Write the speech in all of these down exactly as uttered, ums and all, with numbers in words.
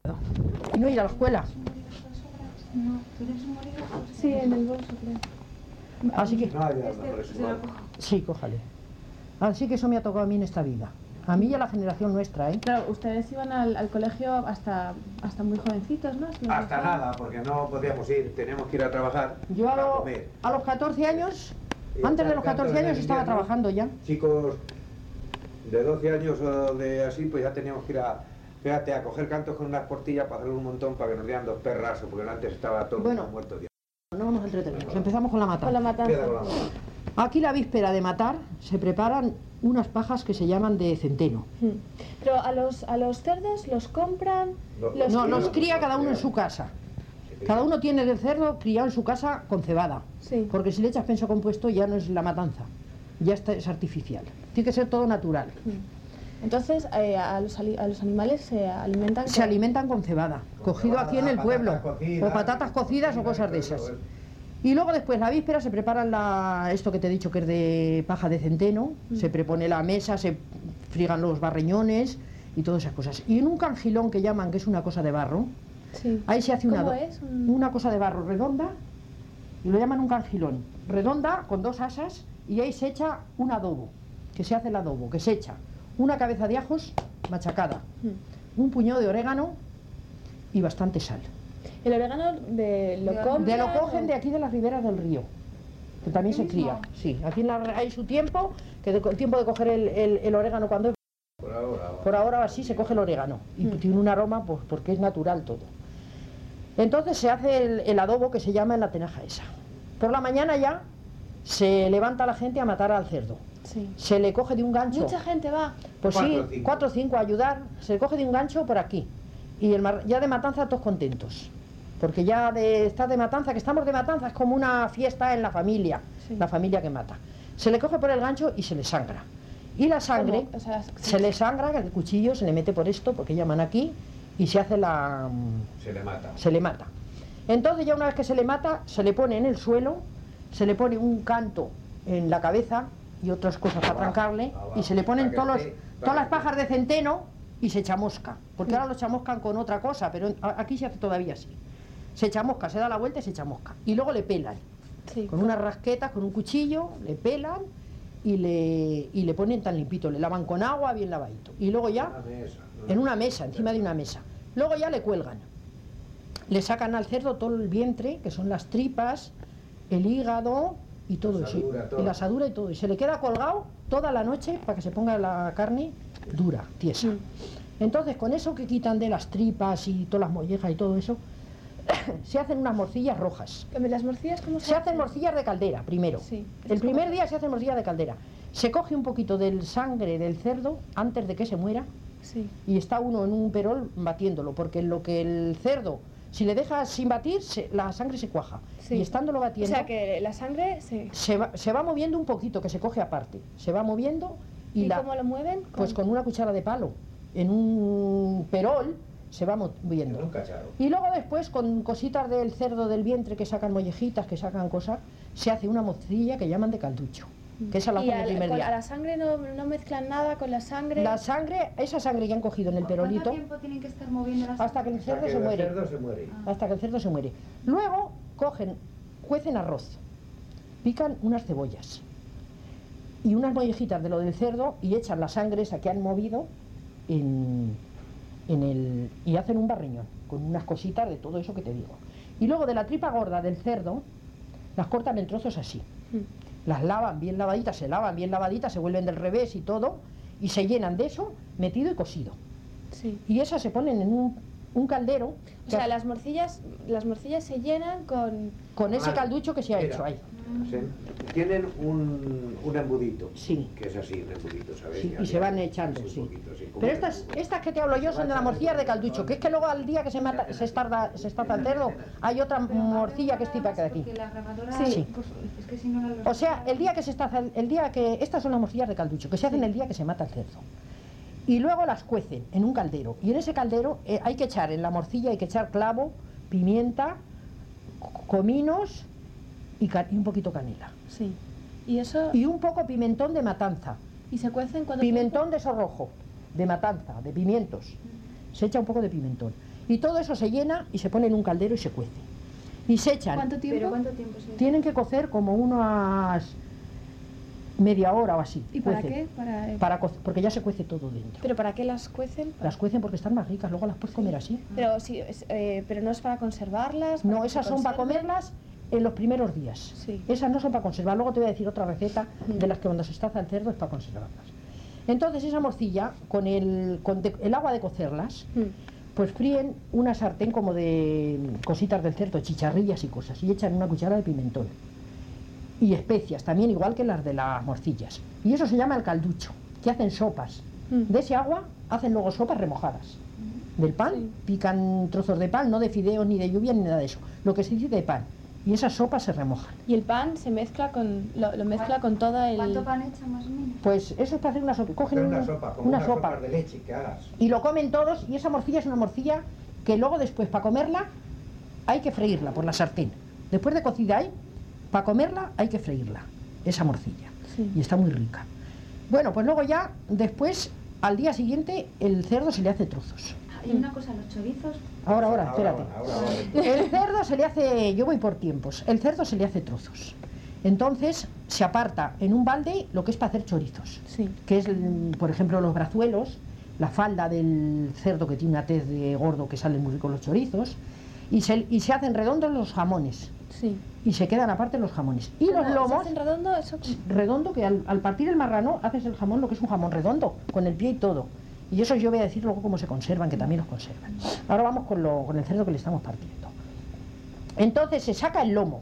¿Y no ir a la escuela? No, ¿tienes un bolígrafo? Sí, en el bolso, creo. Así que... No, ya, Este, no, se lo cojo. Sí, cójale. Así que eso me ha tocado a mí en esta vida. A mí y a la generación nuestra, ¿eh? Claro, ustedes iban al, al colegio hasta, hasta muy jovencitos, ¿no? Si no Hasta recuerdo. nada, porque no podíamos ir, teníamos que ir a trabajar. Yo a, para lo- comer. a los catorce años, Y antes de estar los tanto catorce en el años estaba invierno, trabajando ya. Chicos de doce años o de así, pues ya teníamos que ir a, fíjate, a coger cantos con unas portillas para hacerle un montón para que nos dieran dos perras, porque antes estaba todo Bueno. muerto ya. No vamos a entretenernos. Empezamos con la matanza. Con la matanza. Queda con la mano. Aquí la víspera de matar se preparan unas pajas que se llaman de centeno. Mm. Pero a los, a los cerdos los compran, Los- los No, crían. los cría cada uno en su casa. Cada uno tiene el cerdo criado en su casa con cebada. Sí. Porque si le echas penso compuesto ya no es la matanza. Ya está, es artificial. Tiene que ser todo natural. Mm. Entonces, eh, a, los, ali- a los animales se alimentan Se con- alimentan con cebada, Con cogido cebada, aquí en el pueblo. patatas cocidas, O patatas cocidas o cosas de todo esas. eso. Y luego después la víspera se preparan la, esto que te he dicho que es de paja de centeno, Mm. se prepone la mesa, se friegan los barreñones y todas esas cosas. Y en un cangilón que llaman, que es una cosa de barro, Sí. ahí se hace una, ¿Cómo do- es? Un- una cosa de barro redonda, y lo llaman un cangilón, redonda con dos asas, y ahí se echa un adobo, que se hace el adobo, que se echa una cabeza de ajos machacada, Mm. un puñado de orégano y bastante sal. El orégano de, lo De- compran. De lo o- cogen de aquí de las riberas del río, que también se cría. Sí, aquí en la- hay su tiempo, que de- el tiempo de coger el, el- el orégano cuando es... Por ahora. Por ahora así se coge el orégano y Mm. tiene un aroma pues, porque es natural todo. Entonces se hace el, el adobo que se llama en la tenaja esa. Por la mañana ya se levanta la gente a matar al cerdo. Sí. Se le coge de un gancho. Mucha gente va. Pues Cuatro o sí, cinco. cuatro o cinco a ayudar. Se le coge de un gancho por aquí. Y el mar- ya de matanza todos contentos. Porque ya de estar de matanza, que estamos de matanza, es como una fiesta en la familia. Sí. La familia que mata. Se le coge por el gancho y se le sangra. Y la sangre, ¿Cómo? O sea, se le sangra, el cuchillo se le mete por esto, porque llaman aquí, y se hace la... Se le mata. se le mata. Entonces ya una vez que se le mata, se le pone en el suelo, se le pone un canto en la cabeza y otras cosas para Abajo, trancarle, abajo, y se le ponen para que todos los- esté- todas las para que pajas de centeno y se chamusca, porque Mm. ahora lo chamuscan con otra cosa, pero en- a- aquí se hace todavía así. Se chamusca, se da la vuelta y se chamusca. Y luego le pelan, Sí. con unas rasquetas, con un cuchillo, le pelan y le, y le ponen tan limpito, le lavan con agua, bien lavadito. Y luego ya, Una mesa, ¿no? en una mesa, encima de una mesa. Luego ya le cuelgan. Le sacan al cerdo todo el vientre, que son las tripas, el hígado y todo La eso. asadura, Y todo. la asadura y todo. Y se le queda colgado toda la noche para que se ponga la carne dura, tiesa. Mm. Entonces, con eso que quitan de las tripas y todas las mollejas y todo eso, se hacen unas morcillas rojas. ¿Las morcillas cómo se, Se hacen morcillas de caldera primero. Sí. El primer día se hacen morcillas de caldera. Se coge un poquito del sangre del cerdo antes de que se muera Sí. y está uno en un perol batiéndolo, porque en lo que el cerdo, si le dejas sin batir, se- la sangre se cuaja. Sí. Y estándolo O batiendo, sea que la sangre se... se, va, se va moviendo un poquito, que se coge aparte. Se va moviendo y, ¿Y la, cómo lo mueven? pues con una cuchara de palo, en un perol, se va En moviendo. un cacharro. Y luego después, con cositas del cerdo del vientre que sacan mollejitas, que sacan cosas, se hace una morcilla que llaman de calducho, que esa la Y hacen el al- primer con- día. a la sangre no, no mezclan nada con la sangre. La sangre, esa sangre que han cogido en el ¿Cuánto perolito, tiempo tienen que estar moviendo las hasta que el Hasta cerdo que se el muere. cerdo se muere. Hasta que el cerdo se muere. Luego cogen, cuecen arroz, pican unas cebollas y unas mollejitas de lo del cerdo y echan la sangre esa que han movido en, en el, y hacen un barriñón con unas cositas de todo eso que te digo. Y luego de la tripa gorda del cerdo las cortan en trozos así. Mm. Las lavan bien lavaditas, se lavan bien lavaditas, se vuelven del revés y todo, y se llenan de eso metido y cocido. Sí. Y esas se ponen en un, un caldero O que sea, hace- las morcillas, las morcillas se llenan con... con ese Ah, calducho que se ha mira. hecho ahí. Se- tienen un, un embudito. Sí. Que es así, un embudito, ¿sabes? Sí, y Había- se van echando, un sí. poquito, sí, como Pero un estas, embudo. estas que te hablo yo son de la morcilla de calducho, que es que luego al día que se mata, se estarda, se estarda el cerdo, hay otra morcilla que es típica de aquí. Porque la grabadora, Sí. pues, es que si no la O sea, el día que se está, el día que, estas son las morcillas de calducho, que se hacen el día que se mata el cerdo. Y luego las cuecen en un caldero. Y en ese caldero eh, hay que echar, en la morcilla hay que echar clavo, pimienta, co- cominos y, ca- y un poquito canela. Sí. Y eso... Y un poco pimentón de matanza. ¿Y se cuecen cuando... Pimentón de eso rojo, de matanza, de pimientos. Se echa un poco de pimentón. Y todo eso se llena y se pone en un caldero y se cuece. Y se echan. ¿Cuánto tiempo? ¿Pero cuánto tiempo se Tienen que cocer como unas media hora o así. ¿Y para cuecen. qué? Para, eh, Para co- porque ya se cuece todo dentro. ¿Pero para qué las cuecen? Las cuecen porque están más ricas, luego las puedes comer así. Pero, sí, es, eh, pero no es para conservarlas. para No, que esas se son para conserven. comerlas en los primeros días. Sí. Esas no son para conservar. Luego te voy a decir otra receta Mm. de las que cuando se estaza el cerdo es para conservarlas. Entonces esa morcilla, con el, con de- el agua de cocerlas, Mm. pues fríen una sartén como de cositas del cerdo, chicharrillas y cosas, y echan una cuchara de pimentón. Y especias, también igual que las de las morcillas. Y eso se llama el calducho, que hacen sopas. Mm. De ese agua hacen luego sopas remojadas. Del pan, Sí. pican trozos de pan, no de fideos ni de lluvia ni nada de eso. Lo que se dice de pan. Y esas sopas se remojan. Y el pan se mezcla con, lo, lo mezcla con toda el... ¿Cuánto pan echa más o menos? Pues eso es para hacer una sopa. Cogen Hacer una un- sopa, como una unas sopa sopas de leche que hagas. y lo comen todos. Y esa morcilla es una morcilla que luego después para comerla hay que freírla por la sartén. Después de cocida ahí, para comerla hay que freírla, esa morcilla. Sí. Y está muy rica. Bueno, pues luego ya, después, al día siguiente, el cerdo se le hace trozos. Y una cosa, los chorizos, Ahora, ahora, espérate. Ahora, ahora, ahora. El cerdo se le hace, yo voy por tiempos, el cerdo se le hace trozos. Entonces se aparta en un balde lo que es para hacer chorizos, Sí. que es, mm, por ejemplo, los brazuelos, la falda del cerdo que tiene una tez de gordo que salen muy ricos los chorizos, y se, y se hacen redondos los jamones, Sí. y se quedan aparte los jamones. Y los ¿Cómo? ¿Se lomos, hacen redondo? Eso... redondo, que al, al partir el marrano haces el jamón, lo que es un jamón redondo, con el pie y todo. Y eso yo voy a decir luego cómo se conservan, que también los conservan. Ahora vamos con, lo, con el cerdo que le estamos partiendo. Entonces se saca el lomo,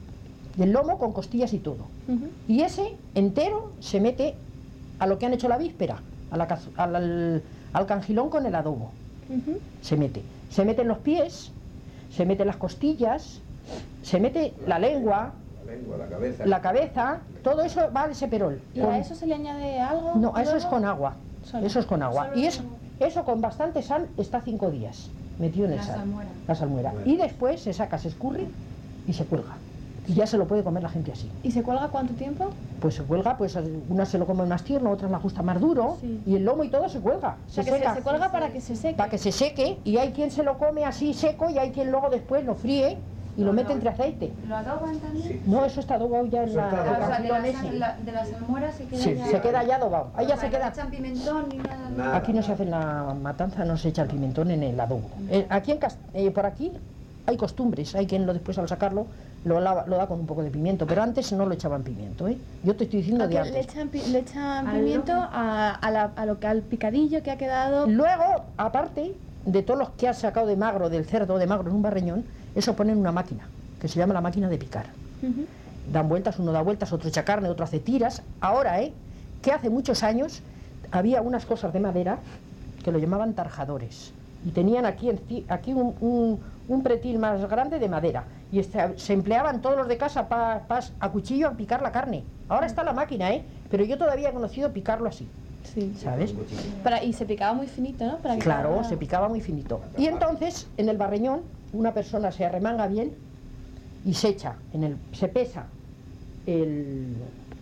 y el lomo con costillas y todo. Ujú. Y ese entero se mete a lo que han hecho la víspera, a la cazu- al, al, al cangilón con el adobo. Ujú. Se mete. Se meten los pies, se meten las costillas, se mete la lengua, La lengua, la cabeza. la cabeza, todo eso va al ese perol. ¿Y Con- a eso se le añade algo? No, a eso es luego? con agua. Solo. Eso es con agua. Solo Y eso, con- eso con bastante sal está cinco días metido en el La sal. salmuera. La salmuera. Bueno. Y después se saca, se escurre y se cuelga. Y ya se lo puede comer la gente así. ¿Y se cuelga cuánto tiempo? Pues se cuelga, pues unas se lo comen más tierno, otras la ajusta más duro. Sí. Y el lomo y todo se cuelga. O Se sea, que se, seca. se cuelga para que se seque. Para que se seque. Y hay quien se lo come así seco y hay quien luego después lo fríe y lo No, mete no. entre aceite. ¿lo adoban también? Sí. No, eso está adobado ya en Eso la, está el Ah, o sea, de cangilón la, ese. sal- la- de la salmuera se queda Sí, ya... se queda ya adobado. Ahí ya O sea, se que no queda. echan pimentón ni nada. ¿no? Nada. Aquí no se hace en la matanza, no se echa el pimentón en el adobo. Eh, aquí en Cas- eh, por aquí hay costumbres, hay quien lo después al sacarlo lo, lava- lo da con un poco de pimiento, pero antes no lo echaban pimiento, ¿eh? Yo te estoy diciendo ¿A de qué antes. le echan, pi- le echan Al pimiento lomo. a, a, la- a lo que al picadillo que ha quedado. Luego, aparte de todos los que has sacado de magro, del cerdo de magro en un barreñón, eso ponen una máquina, que se llama la máquina de picar. Ujú. Dan vueltas, uno da vueltas, otro echa carne, otro hace tiras. Ahora, ¿eh? Que hace muchos años había unas cosas de madera que lo llamaban tarjadores. Y tenían aquí, enci- aquí un, un- un pretil más grande de madera. Y este- se empleaban todos los de casa pa- pas- a cuchillo a picar la carne. Ahora está la máquina, ¿eh? Pero yo todavía he conocido picarlo así, Sí. ¿sabes? Para, y se picaba muy finito, ¿no? Para que Claro, quedara- se picaba muy finito. Y entonces, en el barreñón, una persona se arremanga bien y se echa, en el, se pesa el,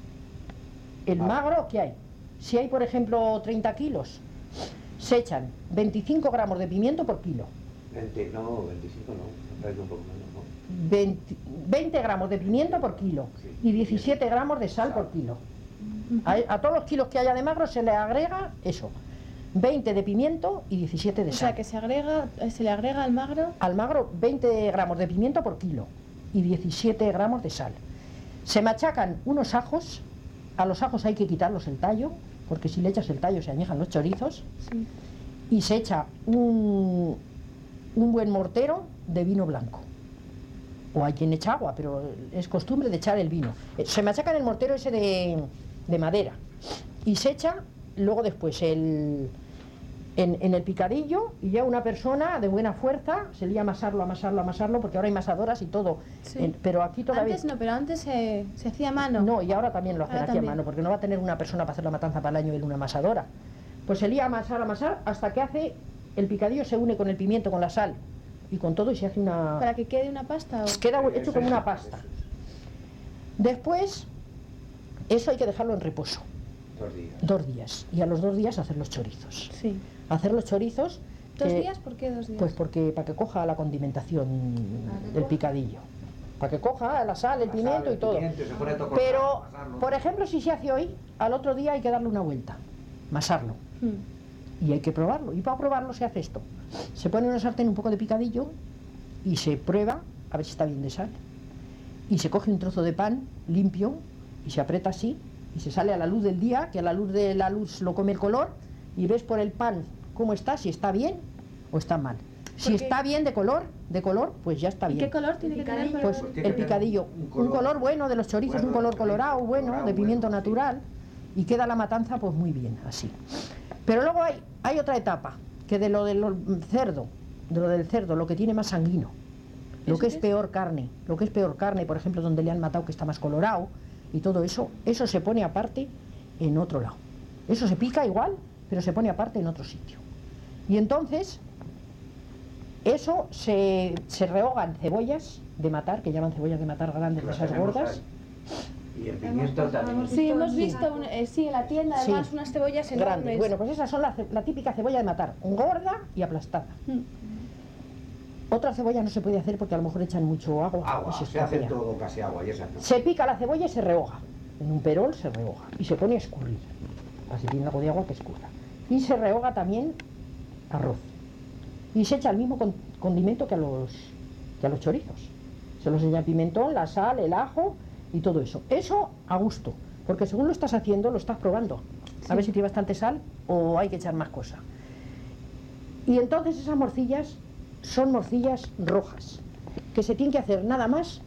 el magro que hay. Si hay, por ejemplo, treinta kilos, se echan veinticinco gramos de pimiento por kilo, veinte, no, veinticinco no, parece un poco menos, ¿no? veinte, veinte gramos de pimiento por kilo y diecisiete gramos de sal por kilo. A, a todos los kilos que haya de magro se le agrega eso, veinte de pimiento y diecisiete de O sal. sea, que se agrega, eh, se le agrega al magro. Al magro veinte gramos de pimiento por kilo y diecisiete gramos de sal. Se machacan unos ajos, a los ajos hay que quitarlos el tallo, porque si le echas el tallo se añejan los chorizos, Sí. y se echa un, un buen mortero de vino blanco. O hay quien echa agua, pero es costumbre de echar el vino. Eh, Se machaca en el mortero ese de, de madera y se echa luego después el, en, en el picadillo, y ya una persona de buena fuerza se lía a amasarlo, amasarlo, amasarlo, porque ahora hay masadoras y todo. Sí. En- pero aquí todavía... Antes no, pero antes se, se hacía a mano. No, y ahora también lo hacen Ahora aquí también. a mano, porque no va a tener una persona para hacer la matanza para el año y él una amasadora. Pues se lía a amasar, amasar, hasta que hace el picadillo, se une con el pimiento, con la sal y con todo, y se hace una... Para que quede una pasta. O... Queda Eso hecho como es, una eso pasta. es. Después, eso hay que dejarlo en reposo, Dos días. dos días, y a los dos días hacer los chorizos. Sí. Hacer los chorizos, ¿Dos que- días? ¿Por qué dos días? Pues porque para que coja la condimentación del picadillo. Para que coja la sal, el La pimiento sal, y todo. pimiento, se pone todo Pero, cortado, amasarlo. por ejemplo, si se hace hoy, al otro día hay que darle una vuelta, masarlo. Mm. Y hay que probarlo. Y para probarlo se hace esto. Se pone en una sartén un poco de picadillo y se prueba a ver si está bien de sal. Y se coge un trozo de pan limpio y se aprieta así y se sale a la luz del día, que a la luz de la luz lo come el color, y ves por el pan cómo está, si está bien o está mal. Si Porque- está bien de color, de color, pues ya está ¿Y bien. qué color tiene que tener? para- Pues Pues tiene el que picadillo, tener un un color color bueno de los chorizos, bueno un de color los chorizos, colorado bueno, colorado de pimiento bueno, sí. natural, y queda la matanza pues muy bien, así. Pero luego hay, hay otra etapa, que de lo del cerdo, de lo del cerdo, lo que tiene más sanguino, lo ¿Eso que qué es es? peor carne, lo que es peor carne, por ejemplo, donde le han matado que está más colorado, y todo eso, eso se pone aparte en otro lado. Eso se pica igual, pero se pone aparte en otro sitio. Y entonces, eso se, se rehogan cebollas de matar, que llaman cebollas de matar grandes, de Las esas tenemos gordas. ahí. Y el Hemos pimiento pasado, también. hemos Sí, hemos Sí. visto un- eh, sí, en la tienda, Sí. además, unas cebollas Grandes. enormes. Bueno, pues esas son la, ce- la típica cebolla de matar, gorda y aplastada. Mm. Otra cebolla no se puede hacer porque a lo mejor echan mucho agua, Agua, y se se hace estropea. todo casi agua y esa no. Se pica la cebolla y se rehoga. En un perol se rehoga y se pone a escurrir. Así tiene algo de agua que escurra. Y se rehoga también arroz. Y se echa el mismo con- condimento que a los, que a los chorizos. Se los echa pimentón, la sal, el ajo y todo eso. Eso a gusto, porque según lo estás haciendo, lo estás probando. A ver si tiene bastante sal o hay que echar más cosa. Y entonces esas morcillas son morcillas rojas, que se tienen que hacer nada más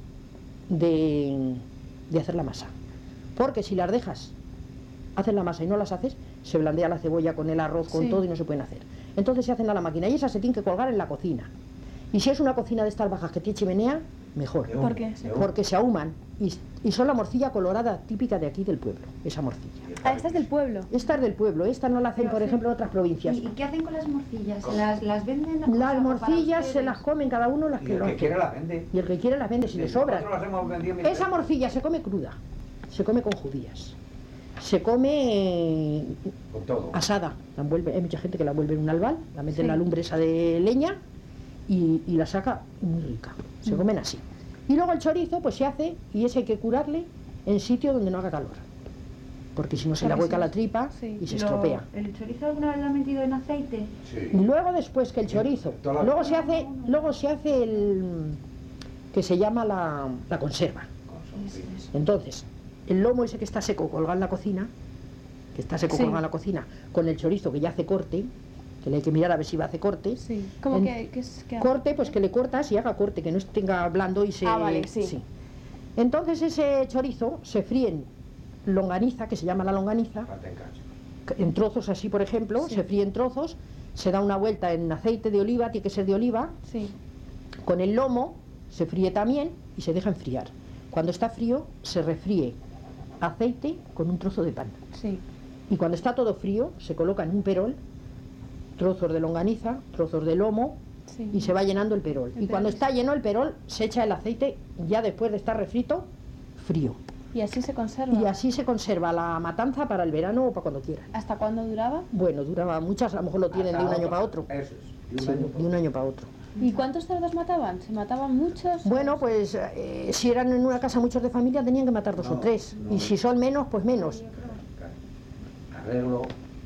de, de hacer la masa. Porque si las dejas, haces la masa y no las haces, se blandea la cebolla con el arroz, con Sí. todo y no se pueden hacer. Entonces se hacen a la máquina y esas se tienen que colgar en la cocina. Y si es una cocina de estas bajas que tiene chimenea, mejor. De humo, ¿Por qué? de humo. Porque se ahuman y, y son la morcilla colorada típica de aquí del pueblo, esa morcilla. Ah, esta es del pueblo. Esta es del pueblo, esta no la hacen, por ejemplo, en otras provincias. ¿Y, y qué hacen con las morcillas? ¿Las, las venden? Las o sea, para morcillas se ustedes? las comen cada uno las Y que el lo que quiera la vende. Y el que quiere las vende si le Nosotros sobran. las hemos vendido mil Esa veces. morcilla se come cruda, se come con judías, se come eh, Con todo. asada. La envuelve, hay mucha gente que la envuelve en un albal, la mete en Sí. la lumbre esa de leña y, y la saca muy rica. Se Mm. comen así. Y luego el chorizo pues se hace y ese hay que curarle en sitio donde no haga calor. Porque si no se le Porque hueca si no- la tripa sí. y se Lo- estropea. ¿El chorizo alguna vez lo han metido en aceite? Sí. Y luego después que el Sí, chorizo, toda la- luego se hace, luego se hace el que se llama la, la conserva. Con sonrisas. Entonces, el lomo ese que está seco colgado en la cocina, que está seco Sí. colgado en la cocina, con el chorizo que ya hace corte, que le hay que mirar a ver si va a hacer corte. Sí. ¿Cómo En- que, que es que Corte, pues que le cortas y haga corte, que no tenga blando y se... Ah, vale, sí. Entonces ese chorizo se fríe en longaniza, que se llama la longaniza, Falta en cacho. en trozos así, por ejemplo, Sí. se fríe en trozos, se da una vuelta en aceite de oliva, tiene que ser de oliva, Sí. con el lomo se fríe también y se deja enfriar. Cuando está frío se refríe aceite con un trozo de pan. Sí. Y cuando está todo frío se coloca en un perol trozos de longaniza, trozos de lomo Sí. y se va llenando el perol. El Y cuando perol. está lleno el perol se echa el aceite ya después de estar refrito, frío. Y así se conserva. Y así se conserva la matanza para el verano o para cuando quieran. ¿Hasta cuándo duraba? Bueno, duraba muchas, a lo mejor lo tienen de un Hasta año otro. para otro. Eso es. De un Sí, año para de un otro. año para otro. ¿Y cuántos cerdos mataban? ¿Se mataban muchos? Bueno, pues eh, si eran en una casa muchos de familia tenían que matar dos No, o tres. no. Y si son menos, pues menos. Arreglo.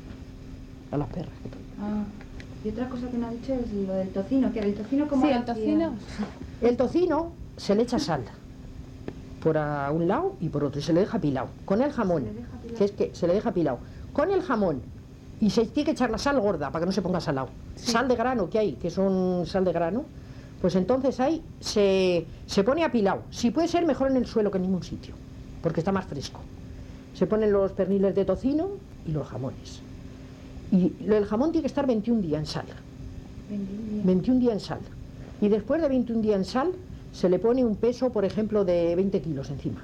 A las perras. Ah. Y otra cosa que me ha dicho es lo del tocino, que era el tocino como Sí, el tocino. El tocino se le echa sal por a un lado y por otro y se le deja pilado. Con el jamón, Se le deja pilado. que es que se le deja pilado. Con el jamón y se tiene que echar la sal gorda para que no se ponga salado. Sí. Sal de grano que hay, que son sal de grano, pues entonces ahí se, se pone apilado. Si puede ser mejor en el suelo que en ningún sitio, porque está más fresco. Se ponen los perniles de tocino y los jamones. Y lo- el jamón tiene que estar veintiún días en sal. veintiún días en sal. Y después de veintiún días en sal, se le pone un peso, por ejemplo, de veinte kilos encima,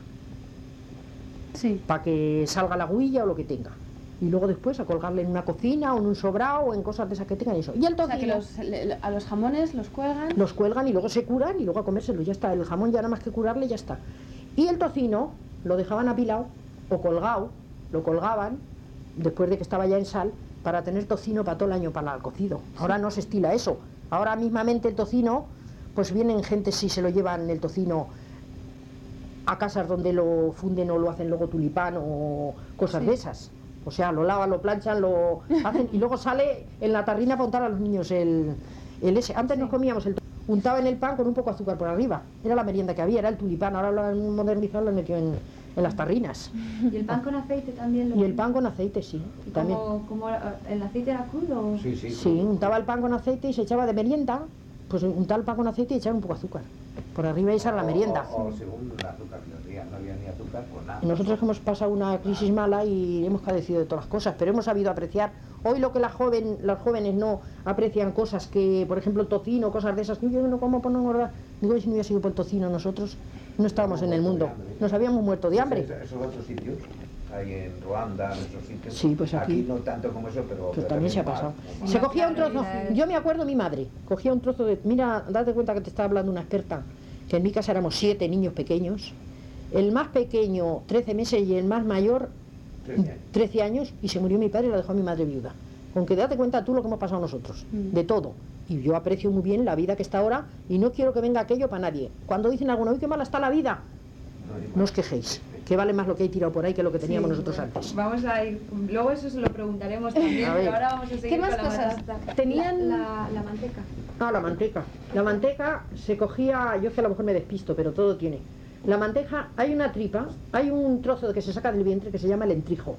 Sí. para que salga la huilla o lo que tenga. Y luego después a colgarle en una cocina o en un sobrado o en cosas de esas que tengan eso. Y el O sea, que tocino los, le- a los jamones los cuelgan. los cuelgan y luego se curan y luego a comérselo. Ya está, el jamón ya nada más que curarle, ya está. Y el tocino lo dejaban apilado o colgado, lo colgaban después de que estaba ya en sal para tener tocino para todo el año para el cocido. Ahora no se estila eso. Ahora mismamente el tocino, pues vienen gente si se lo llevan el tocino a casas donde lo funden o lo hacen luego tulipán o cosas Sí. de esas. O sea, lo lavan, lo planchan, lo hacen y luego sale en la tarrina para untar a los niños el, el ese. Antes nos comíamos el untaba en el pan con un poco de azúcar por arriba. Era la merienda que había, era el tulipán. Ahora lo han modernizado, lo han metido en, en las tarrinas. ¿Y el pan con aceite también? Lo Y el pan con aceite, sí. ¿Y También. cómo- cómo era- ¿El aceite era crudo? o- Sí, sí. Sí, untaba el pan con aceite y se echaba de merienda. Pues untaba el pan con aceite y echaba un poco de azúcar. Por arriba y esa era la merienda. O, o según el azúcar que nos dían, no había ni azúcar, pues nada. Y nosotros hemos pasado una crisis mala y hemos padecido de todas las cosas, pero hemos sabido apreciar. Hoy lo que la joven, los jóvenes no aprecian cosas que, por ejemplo, el tocino, cosas de esas, que yo no como por no engordar. Digo, si no hubiera sido por el tocino nosotros, no estábamos en el mundo. Nos habíamos muerto de hambre. Esos, esos otros sitios, hay en Ruanda, en esos sitios. Sí, pues aquí- no tanto como eso, pero... Pues pero también se ha mal, pasado. muy mal. Se cogía un la trozo, realidad es- yo me acuerdo mi madre, cogía un trozo de, mira, date cuenta que te estaba hablando una experta, que en mi casa éramos siete niños pequeños, el más pequeño trece meses y el más mayor Trece años. trece años, y se murió mi padre y la dejó a mi madre viuda. Con que date cuenta tú lo que hemos pasado nosotros, Mm. de todo. Y yo aprecio muy bien la vida que está ahora y no quiero que venga aquello para nadie. Cuando dicen alguno, uy, qué mala está la vida, no os quejéis, que vale más lo que hay tirado por ahí que lo que teníamos Sí, nosotros bueno, antes. Vamos a ir, luego eso se lo preguntaremos también, A ver. pero ahora vamos a seguir ¿Qué más con la cosas? matanza. Tenían- La, la, la manteca. Ah, la manteca. La manteca se cogía, yo es que a lo mejor me despisto, pero todo tiene. La manteca, hay una tripa, hay un trozo que se saca del vientre que se llama el entrijo.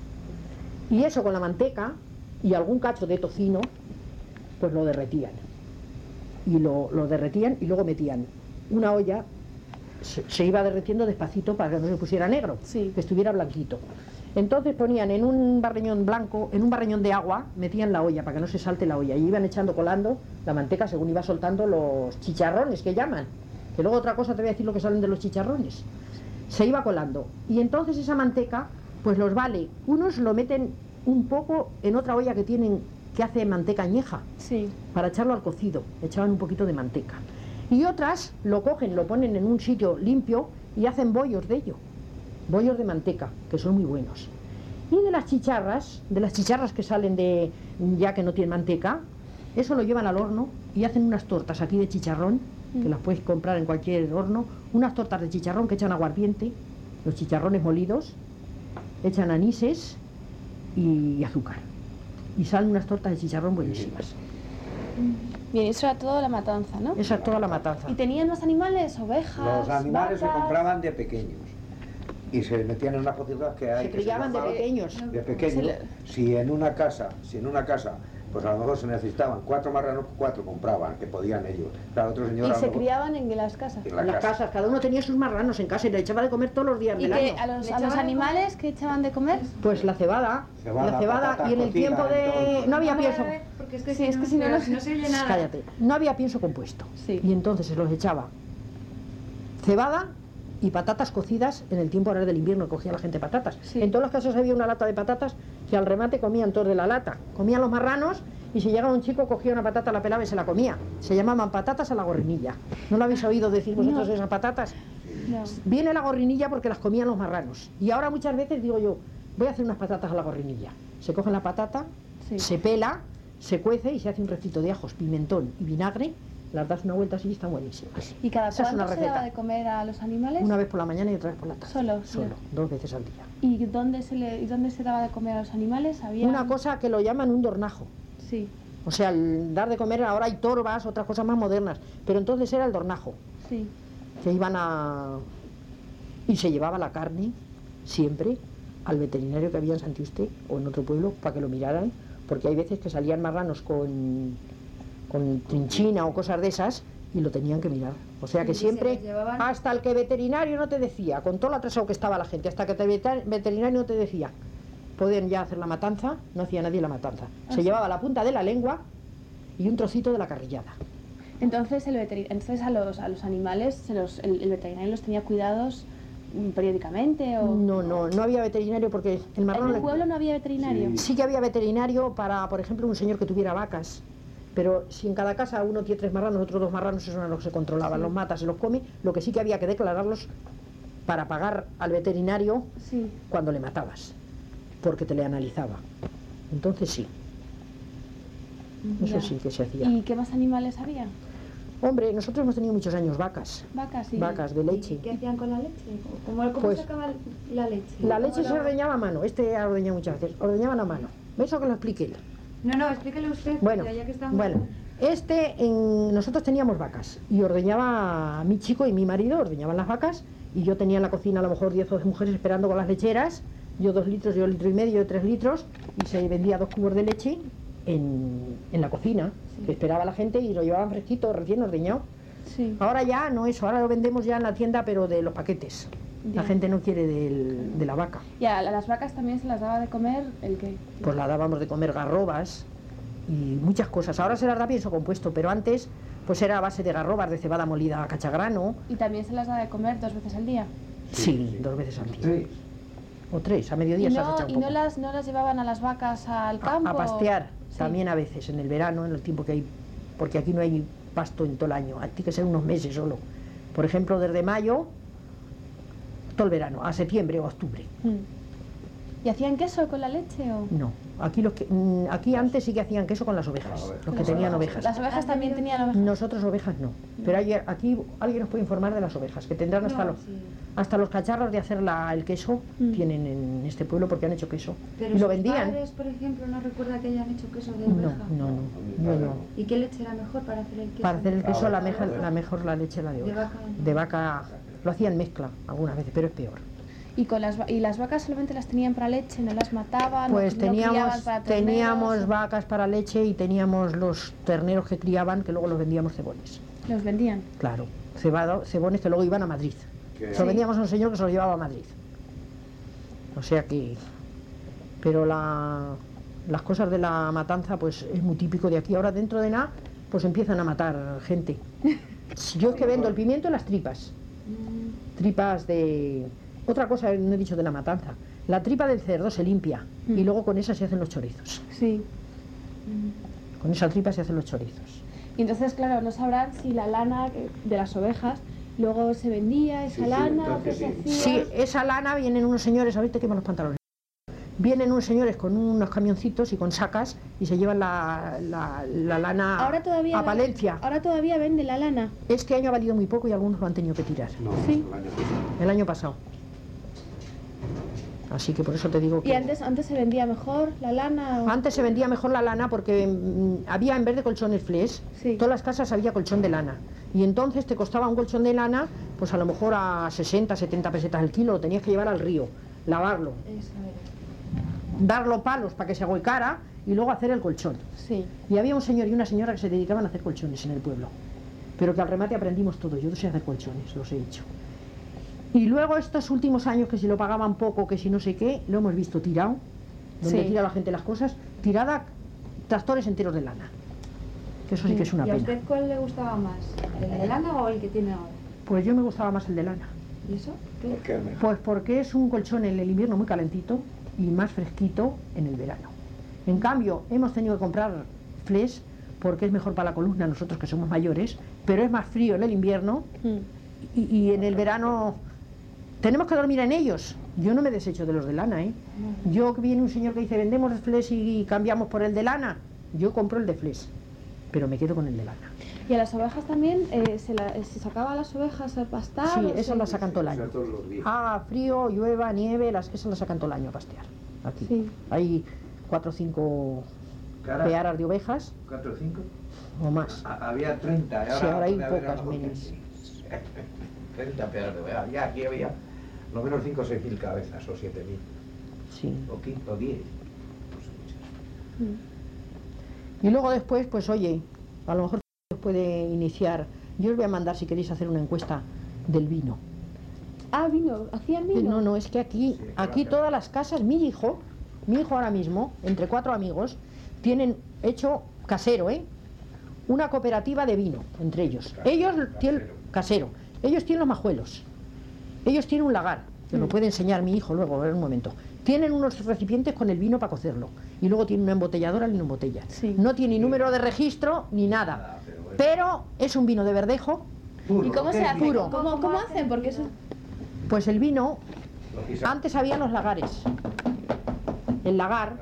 Y eso con la manteca y algún cacho de tocino, pues lo derretían. Y lo, lo derretían y luego metían una olla, se, se iba derretiendo despacito para que no se pusiera negro, Sí. que estuviera blanquito. Entonces ponían en un barreñón blanco, en un barreñón de agua, metían la olla para que no se salte la olla y iban echando, colando la manteca según iba soltando los chicharrones que llaman. Que luego otra cosa te voy a decir lo que salen de los chicharrones. Se iba colando. Y entonces esa manteca, pues los vale. Unos lo meten un poco en otra olla que tienen, que hace manteca añeja, Sí. para echarlo al cocido. Echaban un poquito de manteca. Y otras lo cogen, lo ponen en un sitio limpio y hacen bollos de ello. Bollos de manteca, que son muy buenos. Y de las chicharras, de las chicharras que salen de, ya que no tienen manteca, eso lo llevan al horno y hacen unas tortas aquí de chicharrón, que las puedes comprar en cualquier horno, unas tortas de chicharrón que echan aguardiente, los chicharrones molidos, echan anises y azúcar. Y salen unas tortas de chicharrón buenísimas. Bien, eso era todo la matanza, ¿no? Esa es toda la matanza. ¿Y tenían más animales? ¿Ovejas? Los animales se vacas? compraban de pequeños y se metían en unas pocitas que hay. Se que se criaban de llamaban- pequeños. De pequeños. Se le- Si en una casa, si en una casa, pues a lo mejor se necesitaban cuatro marranos, cuatro compraban, que podían ellos. Claro, otro señor ¿Y a lo se mejor- criaban en las casas? en la En las casa. casas, cada uno tenía sus marranos en casa y le echaba de comer todos los días ¿Y del que año. a los, ¿Le a los echaban de animales qué echaban de comer? Pues la cebada, Cebada, la cebada patatas y en el cocidas, tiempo de... entonces. No había Vamos a pienso... ver, porque es que Sí, es que si no, pero no- no se oye nada. Cállate, no había pienso compuesto. Sí. Y entonces se los echaba cebada y patatas cocidas en el tiempo ahora del invierno, cogía la gente patatas. Sí. En todas las casas había una lata de patatas que al remate comían todos de la lata. Comían los marranos y si llegaba un chico cogía una patata, la pelaba y se la comía. Se llamaban patatas a la gorrinilla. ¿No lo habéis oído decir vosotros No. esas patatas? No. Viene la gorrinilla porque las comían los marranos. Y ahora muchas veces digo yo, voy a hacer unas patatas a la gorrinilla. Se coge la patata, Sí. se pela, se cuece y se hace un refrito de ajos, pimentón y vinagre. Las das una vuelta así y están buenísimas. ¿Y cada Esa es cuánto una se daba receta. de comer a los animales? Una vez por la mañana y otra vez por la tarde. Solo, Solo, sí. dos veces al día. ¿Y dónde se le, y dónde se daba de comer a los animales? ¿Había Una cosa que lo llaman un dornajo. Sí, O sea, el dar de comer, ahora hay torbas, otras cosas más modernas. Pero entonces era el dornajo, sí. que iban a... Y se llevaba la carne, siempre, al veterinario que había en Santiuste o en otro pueblo, para que lo miraran, porque hay veces que salían marranos con, con trinchina o cosas de esas, y lo tenían que mirar. O sea que Y se siempre, los llevaban- hasta el que veterinario no te decía, con todo lo atrasado que estaba la gente, hasta que el veter- veterinario no te decía, podían ya hacer la matanza, no hacía nadie la matanza. Ah, Se sí. llevaba la punta de la lengua y un trocito de la carrillada. Entonces, el veterin- Entonces a los, a los animales se los, el, el veterinario los tenía cuidados mm, periódicamente o... No, no, no había veterinario porque el marrón... ¿En le- el pueblo no había veterinario? Sí. Sí que había veterinario para, por ejemplo, un señor que tuviera vacas, pero si en cada casa uno tiene tres marranos, otros dos marranos, eso no lo que se controlaban, Sí. los mata, se los come, lo que sí que había que declararlos para pagar al veterinario Sí. cuando le matabas, porque te le analizaba. Entonces sí, eso Ya. sí que se hacía. ¿Y qué más animales había? Hombre, nosotros hemos tenido muchos años vacas, Vacas, sí. vacas de leche. ¿Y qué hacían con la leche? ¿Cómo, cómo Pues- sacaban la leche? La ¿Cómo leche se la- ordeñaba a mano, este ha ordeñado muchas veces, ordeñaban a mano. ¿Ves lo que lo expliqué él? No, no, explíquele usted. Bueno, ya que estamos... bueno, este, en, nosotros teníamos vacas y ordeñaba mi chico y mi marido, ordeñaban las vacas y yo tenía en la cocina a lo mejor diez o doce mujeres esperando con las lecheras, yo dos litros, yo litro y medio, yo tres litros y se vendía dos cubos de leche en, en la cocina, Sí. que esperaba la gente y lo llevaban fresquito, recién ordeñado. Sí. Ahora ya no eso, ahora lo vendemos ya en la tienda pero de los paquetes. La Ya. gente no quiere del- de la vaca. Y a las vacas también se las daba de comer el qué. Pues la dábamos de comer garrobas y muchas cosas. Ahora se las da pienso compuesto, pero antes pues era a base de garrobas, de cebada molida a cachagrano. Y también se las da de comer dos veces al día. Sí, dos veces al día. Sí. O tres, a Y mediodía se has no, echado y un no poco. las, no las llevaban a las vacas al A- campo. A, pastear, Sí. también a veces, en el verano, en el tiempo que hay, porque aquí no hay pasto en todo el año, hay que ser unos meses solo. Por ejemplo, desde mayo, todo el verano, a septiembre o octubre. Mm. ¿Y hacían queso con la leche o...? No, aquí, los que, mm, aquí antes sí que hacían queso con las ovejas, Las ovejas. los que tenían ovejas. Las ovejas también tenían ovejas. Nosotros ovejas no, pero hay- aquí alguien nos puede informar de las ovejas, que tendrán hasta, No, los, sí. hasta los cacharros de hacer la- el queso, Mm. tienen en este pueblo porque han hecho queso. Pero y lo sus vendían. padres, por ejemplo, no recuerda que hayan hecho queso de No, oveja. no, no, no, no. ¿Y qué leche era mejor para hacer el queso? Para hacer el queso la, Ah, meja- bueno. la mejor la leche la de De oveja. vaca. De vaca, lo hacían mezcla algunas veces, pero es peor. Y, con las, va- y las vacas solamente las tenían para leche, no las mataban, no- Pues no criaban teníamos, para terneros. teníamos vacas para leche y teníamos los terneros que criaban, que luego los vendíamos cebones. Los vendían. Claro, cebado, cebones que luego iban a Madrid. Que- Se lo vendíamos a un señor que se lo llevaba a Madrid. O sea que... Pero la, las cosas de la matanza pues es muy típico de aquí. Ahora dentro de nada pues empiezan a matar gente. Yo es que vendo el pimiento y las tripas. Mm, Tripas de... Otra cosa que no he dicho de la matanza. La tripa del cerdo se limpia Mm. y luego con esa se hacen los chorizos. Sí. mm. Con esa tripa se hacen los chorizos. Y entonces, claro, no sabrán si la lana eh, de las ovejas luego se vendía, esa Sí, sí, lana, entonces que se sí. hacía. Sí, esa lana vienen unos señores, ahorita queman los pantalones. Vienen unos señores con unos camioncitos y con sacas y se llevan la, la- la lana Ahora todavía a ven- Palencia. Ahora todavía vende la lana. Este año ha valido muy poco y algunos lo han tenido que tirar. No, Sí. el año pasado. El año pasado. Así que por eso te digo que... Y antes, antes se vendía mejor la lana. o- Antes se vendía mejor la lana porque mm, había en vez de colchones flex, Sí. todas las casas había colchón de lana. Y entonces te costaba un colchón de lana, pues a lo mejor a sesenta, setenta pesetas el kilo, lo tenías que llevar al río, lavarlo, Eso era. darlo palos para que se ahuecara y luego hacer el colchón. Sí. Y había un señor y una señora que se dedicaban a hacer colchones en el pueblo. Pero que al remate aprendimos todo. Yo no sé hacer colchones, los he hecho. Y luego estos últimos años que si lo pagaban poco, que si no sé qué, lo hemos visto tirado. Donde Sí. tira la gente las cosas, tirada tractores enteros de lana. Que eso sí que es una ¿Y a pena. usted cuál le gustaba más? ¿El de lana o el que tiene ahora? Pues yo me gustaba más el de lana. ¿Y eso? ¿Qué? ¿Por qué es mejor? Pues porque es un colchón en el invierno muy calentito y más fresquito en el verano. En cambio, hemos tenido que comprar flex porque es mejor para la columna, nosotros que somos mayores, pero es más frío en el invierno Mm. y, y en el verano tenemos que dormir en ellos. Yo no me desecho de los de lana, ¿eh? Yo que viene un señor que dice vendemos el flex y cambiamos por el de lana, yo compro el de flex, pero me quedo con el de lana. Y a las ovejas también, eh, se, la- eh, se sacaba a las ovejas a pastar. Sí, o esas se- las sacan todo el O año. sea, todos los días. Haga frío, llueva, nieve, las, esas las sacan todo el año a pastear. Aquí. Sí. Hay cuatro o cinco Cara, pearas de ovejas ¿cuatro o cinco? o más. A- Había treinta, y ahora Sí, ahora hay puede haber pocas algo que menos. sí. treinta pearas de ovejas. Ya aquí había lo menos cinco o seis mil cabezas, o siete mil, Sí. o quince, o diez. Pues muchas. Mm. Y luego después, pues oye, a lo mejor os puede iniciar. Yo os voy a mandar si queréis hacer una encuesta del vino. Ah, vino, hacían Eh, vino. No, no, es que aquí, Sí, aquí claro. todas las casas, mi hijo, mi hijo ahora mismo, entre cuatro amigos, tienen hecho casero, ¿eh? Una cooperativa de vino, entre ellos. Casero, Ellos tienen casero. casero. Ellos tienen los majuelos. Ellos tienen un lagar, que lo Mm. puede enseñar mi hijo luego, a ver un momento. Tienen unos recipientes con el vino para cocerlo. Y luego tienen una embotelladora y una embotella. Sí. No tiene ni número de registro ni nada. Nada, pero bueno. Pero es un vino de verdejo. Puro, ¿Y cómo ¿qué se es hace? vino? ¿Cómo, cómo hacen? Porque eso... Pues el vino, Lo quizá- antes había los lagares. El lagar,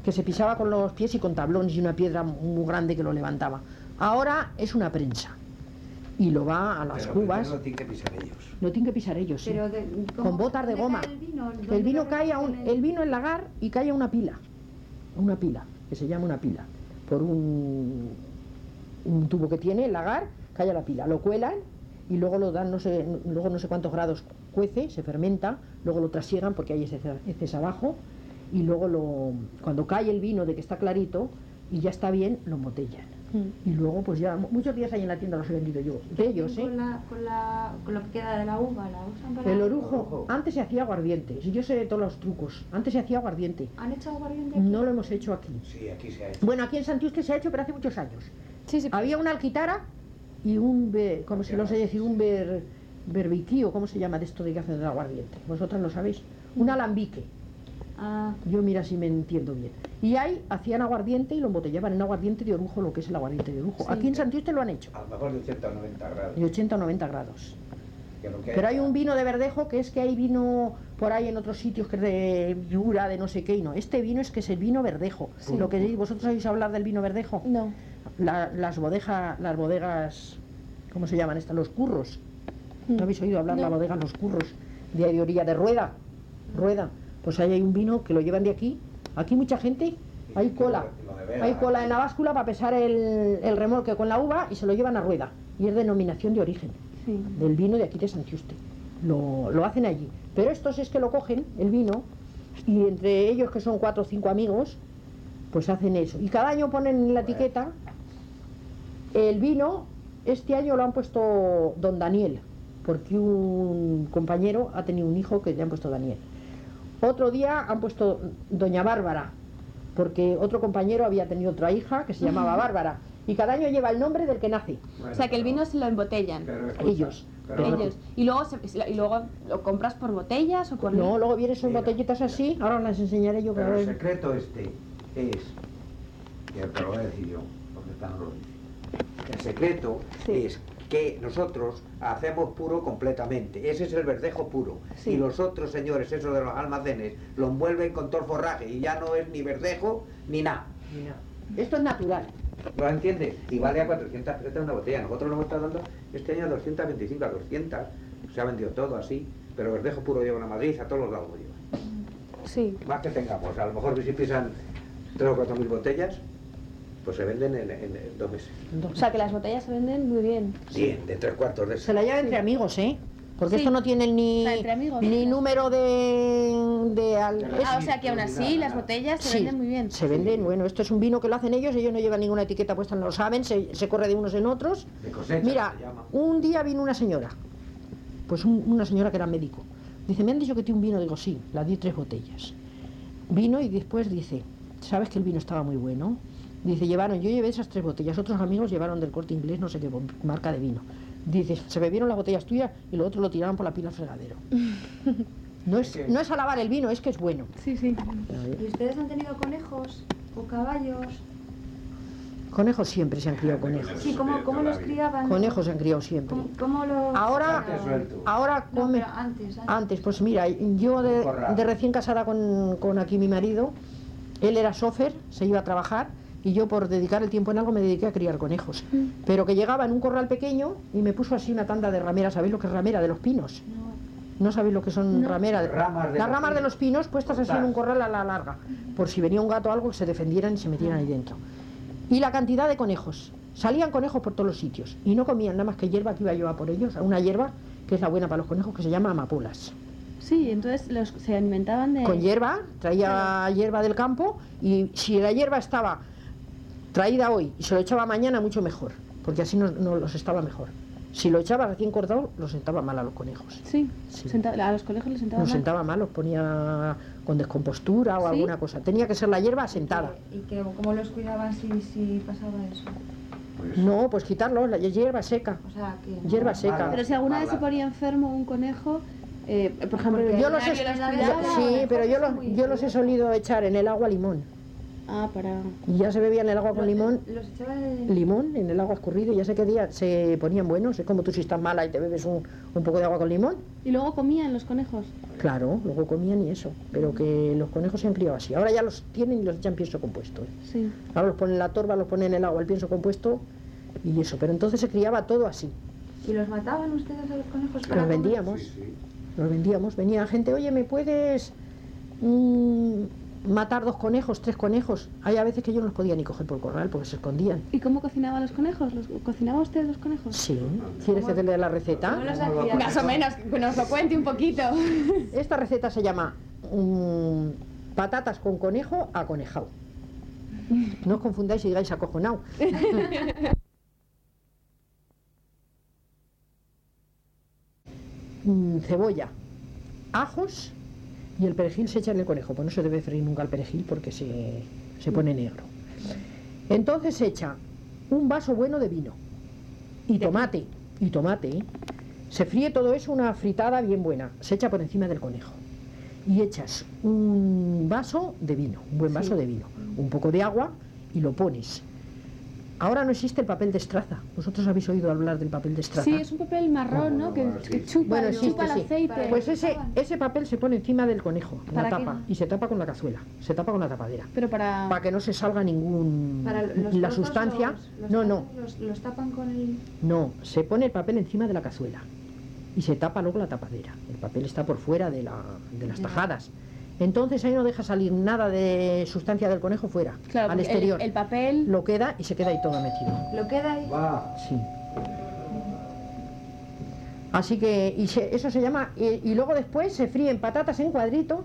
que se pisaba con los pies y con tablones y una piedra muy grande que lo levantaba. Ahora es una prensa y lo va a las Pero cubas. no tienen que pisar ellos. No tienen que pisar ellos, sí. Pero de- ¿cómo- Con botas de dónde goma. cae el vino? El ¿Dónde vino lo cae a un, recogen? el vino en lagar y cae a una pila, una pila, que se llama una pila, por un, un tubo que tiene el lagar, cae a la pila, lo cuelan y luego lo dan, no sé, luego no sé cuántos grados cuece, se fermenta, luego lo trasiegan porque hay heces, heces abajo y luego lo, cuando cae el vino de que está clarito y ya está bien, lo embotellan. Mm. Y luego pues ya, muchos días ahí en la tienda los he vendido yo, de ellos, ¿eh? Con, la, con, la, con lo que queda de la uva, la usan para... El orujo, antes se hacía aguardiente, si yo sé todos los trucos, antes se hacía aguardiente, ¿Han hecho aguardiente aquí? no lo hemos hecho aquí. Sí, aquí se ha hecho. Bueno, aquí en Santiuste se ha hecho, pero hace muchos años. Sí, sí. Había una alquitara y un, be- como si lo sé decir, un ber, berbiquío, ¿cómo se llama de esto de que hacen el aguardiente? ¿Vosotras lo sabéis? Un alambique. Ah, Yo mira si me entiendo bien. Y ahí hacían aguardiente y lo embotellaban en aguardiente de orujo, lo que es el aguardiente de orujo. Sí. Aquí en Santiuste lo han hecho, A lo mejor de ochenta o noventa grados. de ochenta o noventa grados. que lo que Pero hay un vino de verdejo que es que hay vino por ahí en otros sitios que es de Yura, de no sé qué, y no. Este vino es que es el vino verdejo. Sí. Lo que vosotros oís hablar del vino verdejo. No. La- las, bodeja, las bodegas, ¿cómo se llaman estas? Los curros. ¿No habéis oído hablar No. la bodega Los Curros? De, de orilla de Rueda. Rueda. Pues ahí hay un vino que lo llevan de aquí. Aquí mucha gente, hay cola. Lo de Vera, Hay cola en la báscula para pesar el, el remolque con la uva y se lo llevan a Rueda. Y es denominación de origen Sí. del vino de aquí de Santiuste. Lo, lo hacen allí. Pero estos es que lo cogen, el vino, y entre ellos, que son cuatro o cinco amigos, pues hacen eso. Y cada año ponen en la etiqueta el vino. Este año lo han puesto Don Daniel, porque un compañero ha tenido un hijo que le han puesto Daniel. Otro día han puesto Doña Bárbara, porque otro compañero había tenido otra hija que se llamaba Bárbara. Y cada año lleva el nombre del que nace. Bueno, O sea, que el pero- vino se lo embotellan. pero escucha, Ellos. pero Pero- Ellos. Y luego, se- y luego lo compras por botellas o por... No, luego vienen sus Mira, botellitas así, ahora os las enseñaré yo. que Pero a el ver. secreto este es, y te lo voy a decir yo, porque esta no lo dice. El secreto Sí. es que nosotros hacemos puro completamente. Ese es el verdejo puro. Sí. Y los otros señores, esos de los almacenes, lo envuelven con todo el forraje y ya no es ni verdejo ni nada. Mira, esto es natural. ¿Lo entiendes? Y vale a cuatrocientas pesetas una botella. Nosotros lo hemos estado dando este año a doscientas veinticinco, a doscientas. Se ha vendido todo así. Pero verdejo puro llevan a Madrid, a todos los lados lo llevan. Sí. Más que tengamos, a lo mejor si pisan tres o cuatro mil botellas, pues se venden en, en- en dos meses. O sea, que las botellas se venden muy bien. Bien, de tres cuartos de Se la lleva entre amigos, ¿eh? Porque Sí. esto no tiene ni, O sea, entre amigos. ni número de... de al- Pero es- Ah, o sea, que aún así las botellas se Sí, venden muy bien. se venden, bueno, esto es un vino que lo hacen ellos, ellos no llevan ninguna etiqueta puesta, no lo saben, se, se corre de unos en otros. de cosecha, Mira, se llama. un día vino una señora, pues un- una señora que era médico. Dice, me han dicho que tiene un vino, digo, sí, la di tres botellas. Vino y después dice, ¿sabes que el vino estaba muy bueno? Dice, llevaron, yo llevé esas tres botellas, otros amigos llevaron del Corte Inglés, no sé qué marca de vino. Dice, se bebieron las botellas tuyas y lo otro lo tiraron por la pila al fregadero. No es, no es alabar el vino, es que es bueno. Sí, sí. ¿y ustedes han tenido conejos o caballos? Conejos siempre se han criado conejos. Sí, ¿cómo, cómo los criaban? Conejos se han criado siempre. ¿Cómo, cómo los...? Ahora, Antes suelto. ahora No, come... pero antes, antes. Antes, pues mira, yo de, Corral. de recién casada con, con aquí mi marido, él era chofer, se iba a trabajar y yo por dedicar el tiempo en algo me dediqué a criar conejos. Pero que llegaba en un corral pequeño y me puso así una tanda de rameras, ¿sabéis lo que es ramera? De los pinos. No. ¿No sabéis lo que son No. rameras? Ramas de Las los ramas de pinos. los pinos puestas así en un corral a la larga, por si venía un gato o algo que se defendieran y se metieran ahí dentro. Y la cantidad de conejos. Salían conejos por todos los sitios y no comían nada más que hierba, que iba yo a por ellos, una hierba que es la buena para los conejos, que se llama amapolas. Sí, entonces los, se alimentaban de... Con hierba, traía hierba del campo y si la hierba estaba traída hoy y se lo echaba mañana, mucho mejor, porque así no, no los estaba mejor. Si lo echaba recién cortado, los sentaba mal a los conejos. Sí, Sí. senta- a los colegios les sentaban Los mal. sentaba mal, los ponía con descompostura o ¿Sí? alguna cosa. Tenía que ser la hierba asentada. ¿Y que, cómo los cuidaban si, si pasaba eso? Pues, No, pues quitarlos, la hierba seca. O sea, que... no- Hierba seca. Pero si alguna vez se ponía enfermo un conejo, eh, por ejemplo... Porque Yo los he, nadie los yo- cuidaba, sí, pero yo son los, muy yo los he solido echar en el agua limón. Ah, para... Y ya se bebían el agua con limón, Los echaba de... limón en el agua escurrido, y ya sé qué día se ponían buenos. Es como tú si estás mala y te bebes un, un poco de agua con limón. ¿Y luego comían los conejos? Claro, luego comían y eso, pero que los conejos se han criado así. Ahora ya los tienen y los echan pienso compuesto, ¿eh? Sí. Ahora los ponen en la torba, los ponen en el agua, el pienso compuesto y eso. Pero entonces se criaba todo así. ¿Y los mataban ustedes a los conejos para Los comer? vendíamos, Sí, sí. los vendíamos. Venía gente, oye, ¿me puedes mm, matar dos conejos, tres conejos? Hay a veces que yo no los podía ni coger por corral porque se escondían. ¿Y cómo cocinaba los conejos? ¿Los, ¿Cocinaba usted los conejos? Sí, ¿quieres que te lea la receta? ¿Cómo los hacía? Más o menos, que nos lo cuente un poquito. Esta receta se llama mm, patatas con conejo aconejado. No os confundáis y digáis acojonado. Mm, cebolla, ajos y el perejil se echa en el conejo. Pues no se debe freír nunca el perejil porque se, se pone negro. Entonces se echa un vaso bueno de vino y tomate, y tomate, ¿eh? Se fríe todo eso, una fritada bien buena, se echa por encima del conejo. Y echas un vaso de vino, un buen vaso Sí. de vino, un poco de agua y lo pones. Ahora no existe el papel de estraza. ¿Vosotros habéis oído hablar del papel de estraza? Sí, es un papel marrón, ¿no? Que, que chupa, Bueno, existe, chupa el sí. aceite. Pues ese, ese papel se pone encima del conejo, en la ¿Para qué? tapa, y se tapa con la cazuela, se tapa con la tapadera, Pero para... para que no se salga ningún... Para los la trozos sustancia... los- los no, no, trozos Los, los tapan con el... no, se pone el papel encima de la cazuela y se tapa luego la tapadera. El papel está por fuera de, la, de las Ya. tajadas. Entonces ahí no deja salir nada de sustancia del conejo fuera, Claro, al porque exterior. El, el papel... Lo queda y se queda ahí todo metido. Lo queda ahí. Va. Sí. Así que y se- eso se llama... Y, y luego después se fríen patatas en cuadrito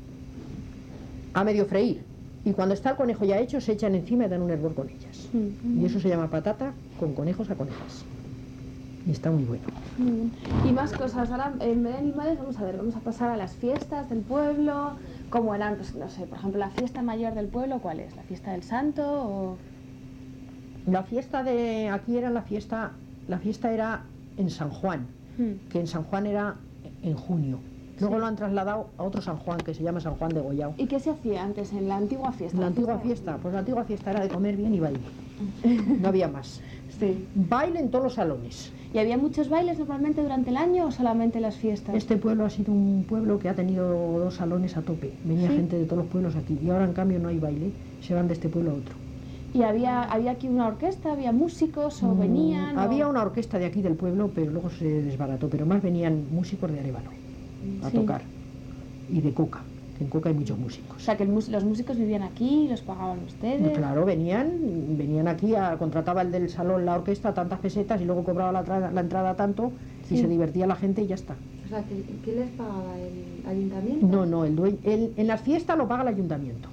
a medio freír. Y cuando está el conejo ya hecho, se echan encima y dan un hervor con ellas. Mm, Y eso se llama patata con conejos a conejas. Y está muy bueno. muy bien. Y más cosas. Ahora, en vez de animales, vamos a ver, vamos a pasar a las fiestas del pueblo. ¿Cómo eran? Pues, no sé, por ejemplo, la fiesta mayor del pueblo, ¿cuál es? ¿La fiesta del santo o...? La fiesta de... Aquí era la fiesta... La fiesta era en San Juan, Mm. que en San Juan era en junio. Luego Sí. lo han trasladado a otro San Juan, que se llama San Juan de Goyao. ¿Y qué se hacía antes en la antigua fiesta? La antigua fiesta fiesta, pues la antigua fiesta era de comer bien y baile. No había más. de- Sí. Baile en todos los salones. ¿Y había muchos bailes normalmente durante el año o solamente las fiestas? Este pueblo ha sido un pueblo que ha tenido dos salones a tope. Venía Sí. gente de todos los pueblos aquí. Y ahora en cambio no hay baile. Se van de este pueblo a otro. ¿Y había, había aquí una orquesta? ¿Había músicos o Mm, venían? o- Había una orquesta de aquí del pueblo, pero luego se desbarató. Pero más venían músicos de Arévalo a Sí. tocar. Y de Coca. Que en Coca hay muchos O músicos. sea, que el mus- los músicos vivían aquí, los pagaban ustedes. Claro, venían, venían aquí, a, contrataba el del salón la orquesta tantas pesetas y luego cobraba la, tra- la entrada tanto y Sí. se divertía la gente y ya está. O sea, ¿qué, qué les pagaba el ayuntamiento? No, no, el dueño, el- en las fiestas lo paga el ayuntamiento.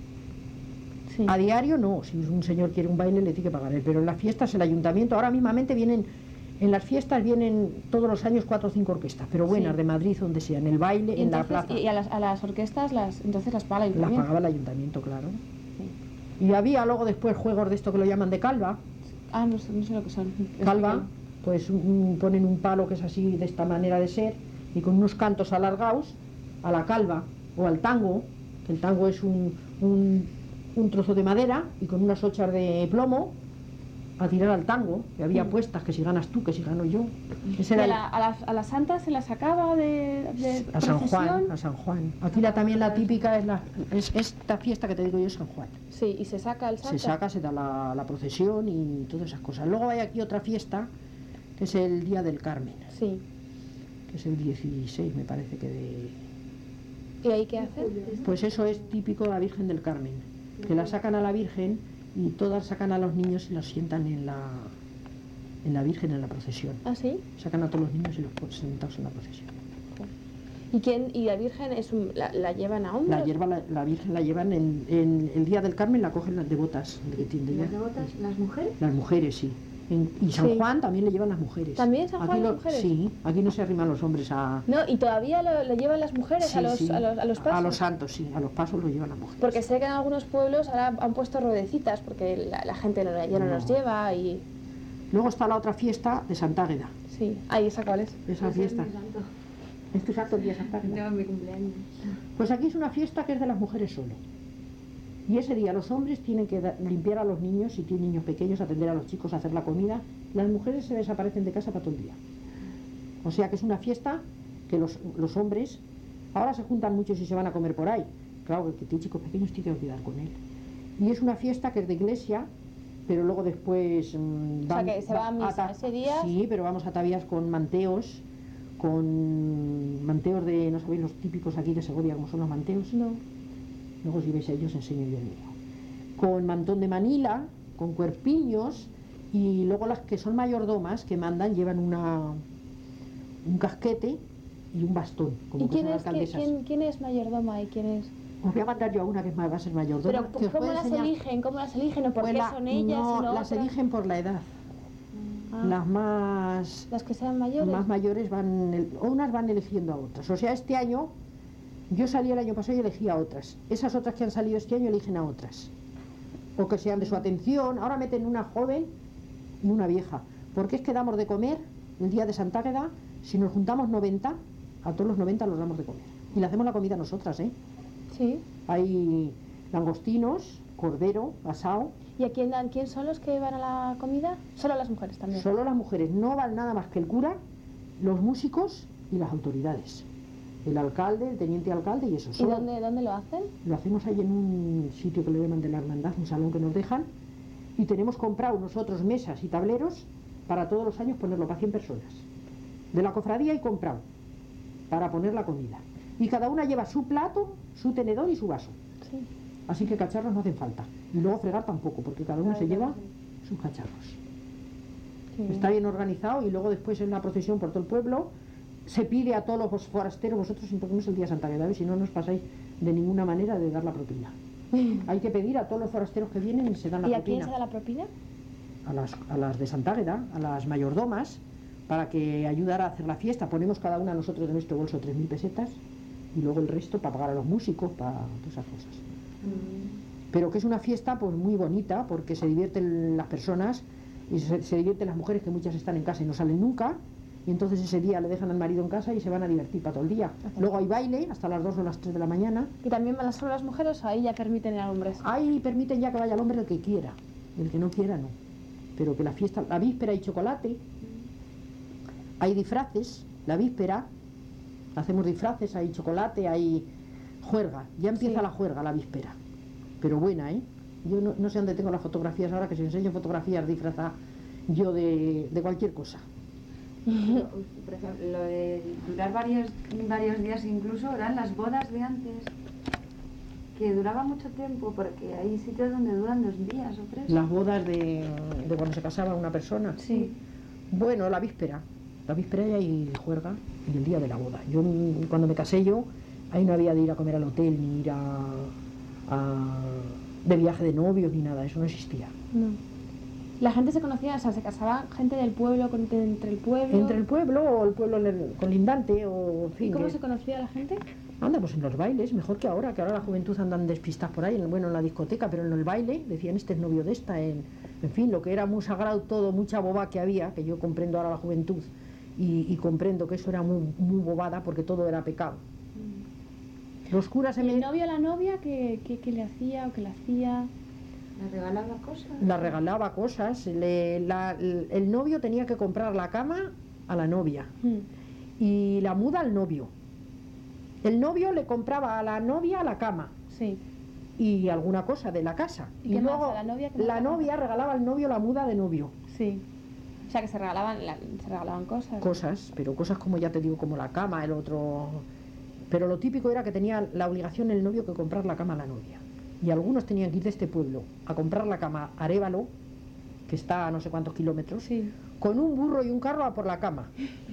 Sí. A diario no, si un señor quiere un baile le tiene que pagar él, pero en las fiestas el ayuntamiento, ahora mismamente vienen, en las fiestas vienen todos los años cuatro o cinco orquestas, pero buenas, Sí. de Madrid, donde sea, en el baile, Y en la entonces- plaza. y a las, a las orquestas las, entonces las paga el Las ayuntamiento. pagaba el ayuntamiento, claro. Y había luego después juegos de esto que lo llaman de calva. Ah, no sé, no sé lo que son. Calva, pues un- ponen un palo que es así, de esta manera de ser, y con unos cantos alargados a la calva o al tango, que el tango es un, un, un trozo de madera y con unas ochas de plomo a tirar al tango, que había Mm. puestas, que si ganas tú, que si gano yo. Ese ¿Y era a, el- la, a, la, a la santa se la sacaba de, de a San Juan, procesión? a San Juan. Aquí la, también la típica es, la, es esta fiesta que te digo yo, es San Juan. Sí, y se saca el santa. Se saca, se da la, la procesión y todas esas cosas. Luego hay aquí otra fiesta, que es el Día del Carmen, Sí. que es el dieciséis, me parece que de... ¿Y ahí qué hacen? Pues eso es típico de la Virgen del Carmen, que la sacan a la Virgen y todas sacan a los niños y los sientan en la, en la Virgen en la procesión. ¿Ah, sí? Sacan a todos los niños y los ponen sentados en la procesión. ¿Y quién? ¿Y la Virgen es un- la, la llevan a hombros? La hierba, la, la Virgen la llevan en, en el Día del Carmen, la cogen las devotas, de que tiende ya. ¿Las devotas, las mujeres? Las mujeres, sí. En- y San Sí. Juan también le llevan las mujeres. ¿También San Juan Aquí las lo- mujeres? Sí, aquí no se arriman los hombres a... No, y todavía lo, lo llevan las mujeres Sí, a, los, sí. a, los, a los pasos. A los santos, sí, a los pasos lo llevan las mujeres. Porque sé que en algunos pueblos ahora han puesto ruedecitas porque la, la gente no, ya no, No. los lleva y... Luego está la otra fiesta de Santa Águeda. Sí. Ahí, ¿esa cuál es? Esa Ese fiesta. es mi santo. Es tu santo el día de Santa Águeda. No, mi cumpleaños. Pues aquí es una fiesta que es de las mujeres solo. Y ese día los hombres tienen que da- limpiar a los niños, si tienen niños pequeños, atender a los chicos, hacer la comida. Las mujeres se desaparecen de casa para todo el día. O sea que es una fiesta que los, los hombres, ahora se juntan muchos y se van a comer por ahí. Claro que el que tiene chicos pequeños tiene que olvidar con él. Y es una fiesta que es de iglesia, pero luego después... mmm, O sea, que se va a misa ese día. Sí, pero vamos a ataviadas con manteos, con manteos de, no sabéis, los típicos aquí de Segovia, como son los manteos. No. Luego si veis a ellos enseño yo el mío. Con mantón de Manila, con cuerpiños, y luego las que son mayordomas, que mandan, llevan una un casquete y un bastón, como ¿Y que quién son es, quién, alcaldesas. quién, quién es mayordoma y quién es...? Os voy a mandar yo a una que es más, va a ser mayordoma. Pero que os ¿cómo puedo las enseñar. eligen? ¿Cómo las eligen? ¿O por Pues qué la- son ellas no, y no las otras? eligen por la edad. Ah, Las más las que sean mayores. más mayores van, el- unas van eligiendo a otras. O sea, este año, yo salí el año pasado y elegí a otras. Esas otras que han salido este año eligen a otras. O que sean de su atención. Ahora meten una joven y una vieja. Porque es que damos de comer el día de Santa Águeda, si nos juntamos noventa, a todos los noventa los damos de comer. Y le hacemos la comida nosotras, ¿eh? Sí. Hay langostinos, cordero, asado. ¿Y a quién dan? ¿Quién son los que van a la comida? Solo las mujeres también. Solo las mujeres, no van nada más que el cura, los músicos y las autoridades. El alcalde, el teniente alcalde y eso. ¿Y Solo dónde, dónde lo hacen? lo hacemos ahí en un sitio que le llaman de la hermandad, un salón que nos dejan. Y tenemos comprado nosotros mesas y tableros para todos los años ponerlo para cien personas. De la cofradía hay comprado para poner la comida. Y cada una lleva su plato, su tenedor y su vaso. Sí. Así que cacharros no hacen falta. Y luego fregar tampoco, porque cada uno se lleva sus cacharros. Qué bien. Está bien organizado y luego después en la procesión por todo el pueblo se pide a todos los forasteros, vosotros porque no es el día de Santa Águeda, si no, no os pasáis de ninguna manera de dar la propina. Hay que pedir a todos los forasteros que vienen y se dan la ¿Y a quién propina. se da la propina? A las, a las de Santa Águeda, a las mayordomas, para que ayudara a hacer la fiesta. Ponemos cada una nosotros de nuestro bolso tres mil pesetas y luego el resto para pagar a los músicos, para todas esas cosas. Pero que es una fiesta pues muy bonita porque se divierten las personas y se, se divierten las mujeres, que muchas están en casa y no salen nunca, y entonces ese día le dejan al marido en casa y se van a divertir para todo el día. Ajá. Luego hay baile hasta las dos o las tres de la mañana. ¿Y también van solo las mujeres o ahí ya permiten a hombres? Ahí permiten ya que vaya el hombre el que quiera, el que no quiera no. Pero que la fiesta, la víspera hay chocolate, hay disfraces, la víspera, hacemos disfraces, hay chocolate, hay juerga, ya empieza Sí. la juerga la víspera, pero buena, ¿eh? Yo no, no sé dónde tengo las fotografías ahora, que si enseño fotografías disfrazadas yo de, de cualquier cosa. Pero, por ejemplo, lo de durar varios, varios días incluso eran las bodas de antes, que duraba mucho tiempo, porque hay sitios donde duran dos días o tres. Las bodas de, de cuando se casaba una persona. Sí. Bueno, la víspera, la víspera ya hay juerga y el día de la boda. Yo mm, cuando me casé yo, ahí no había de ir a comer al hotel, ni ir a, a- de viaje de novios, ni nada, eso no existía. No. La gente se conocía, o sea, se casaba gente del pueblo con, de- entre el pueblo. Entre el pueblo o el pueblo le- colindante o en fin. ¿Y cómo eh, se conocía la gente? Anda, pues en los bailes, mejor que ahora, que ahora la juventud andan despistas por ahí, en- bueno, en la discoteca, pero en el baile decían este es novio de esta, en, en fin, lo que era muy sagrado todo, mucha boba que había, que yo comprendo ahora la juventud y, y comprendo que eso era muy, muy bobada porque todo era pecado. Los curas se ¿Y el me novio a la novia qué, qué, qué le hacía o qué le hacía? ¿Le regalaba cosas? la regalaba cosas, le- la- el novio tenía que comprar la cama a la novia Mm. y la muda al novio. El novio le compraba a la novia la cama Sí. y alguna cosa de la casa. ¿Y qué más? luego ¿A la novia qué más la le novia regalaba al novio la muda de novio. Sí. O sea, que se regalaban, la- se regalaban cosas. Cosas, pero cosas como ya te digo, como la cama, el otro... Pero lo típico era que tenía la obligación el novio que comprar la cama a la novia. Y algunos tenían que ir de este pueblo a comprar la cama a Arévalo, que está a no sé cuántos kilómetros, Sí. con un burro y un carro a por la cama.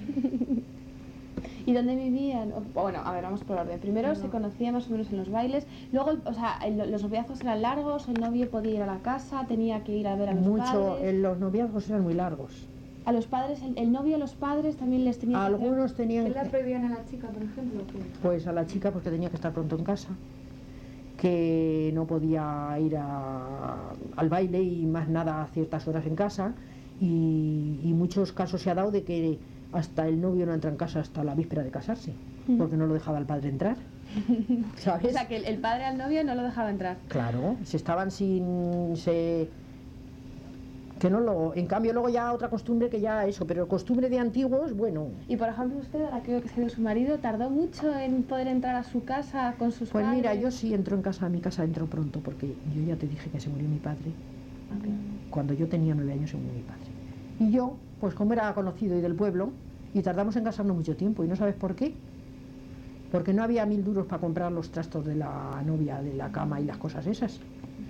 ¿Y dónde vivían? O- Bueno, a ver, vamos por orden. Primero se conocía más o menos en los bailes. Luego, o sea, el- los noviazgos eran largos, el novio podía ir a la casa, tenía que ir a ver a los Mucho, padres. eh, los noviazgos eran muy largos. A los padres, el, el novio a los padres también les tenía que hacer- Algunos tenían ¿Qué le que- prohibían a la chica, por ejemplo? ¿Qué? pues a la chica porque tenía que estar pronto en casa, que no podía ir a- al baile y más nada a ciertas horas en casa, y, y muchos casos se ha dado de que hasta el novio no entra en casa hasta la víspera de casarse, Mm. porque no lo dejaba el padre entrar. ¿Sabes? O sea, que el, el padre al novio no lo dejaba entrar. Claro, se estaban sin... Se, que no lo... En cambio luego ya otra costumbre que ya eso, pero costumbre de antiguos, bueno... Y por ejemplo usted, ahora creo que se dio su marido, ¿tardó mucho en poder entrar a su casa con sus Pues padres? mira, yo sí entro en casa, a mi casa entro pronto, porque yo ya te dije que se murió mi padre. Okay. Cuando yo tenía nueve años se murió mi padre. Y yo, pues como era conocido y del pueblo, y tardamos en casarnos mucho tiempo, y no sabes por qué. Porque no había mil duros para comprar los trastos de la novia, de la cama y las cosas esas.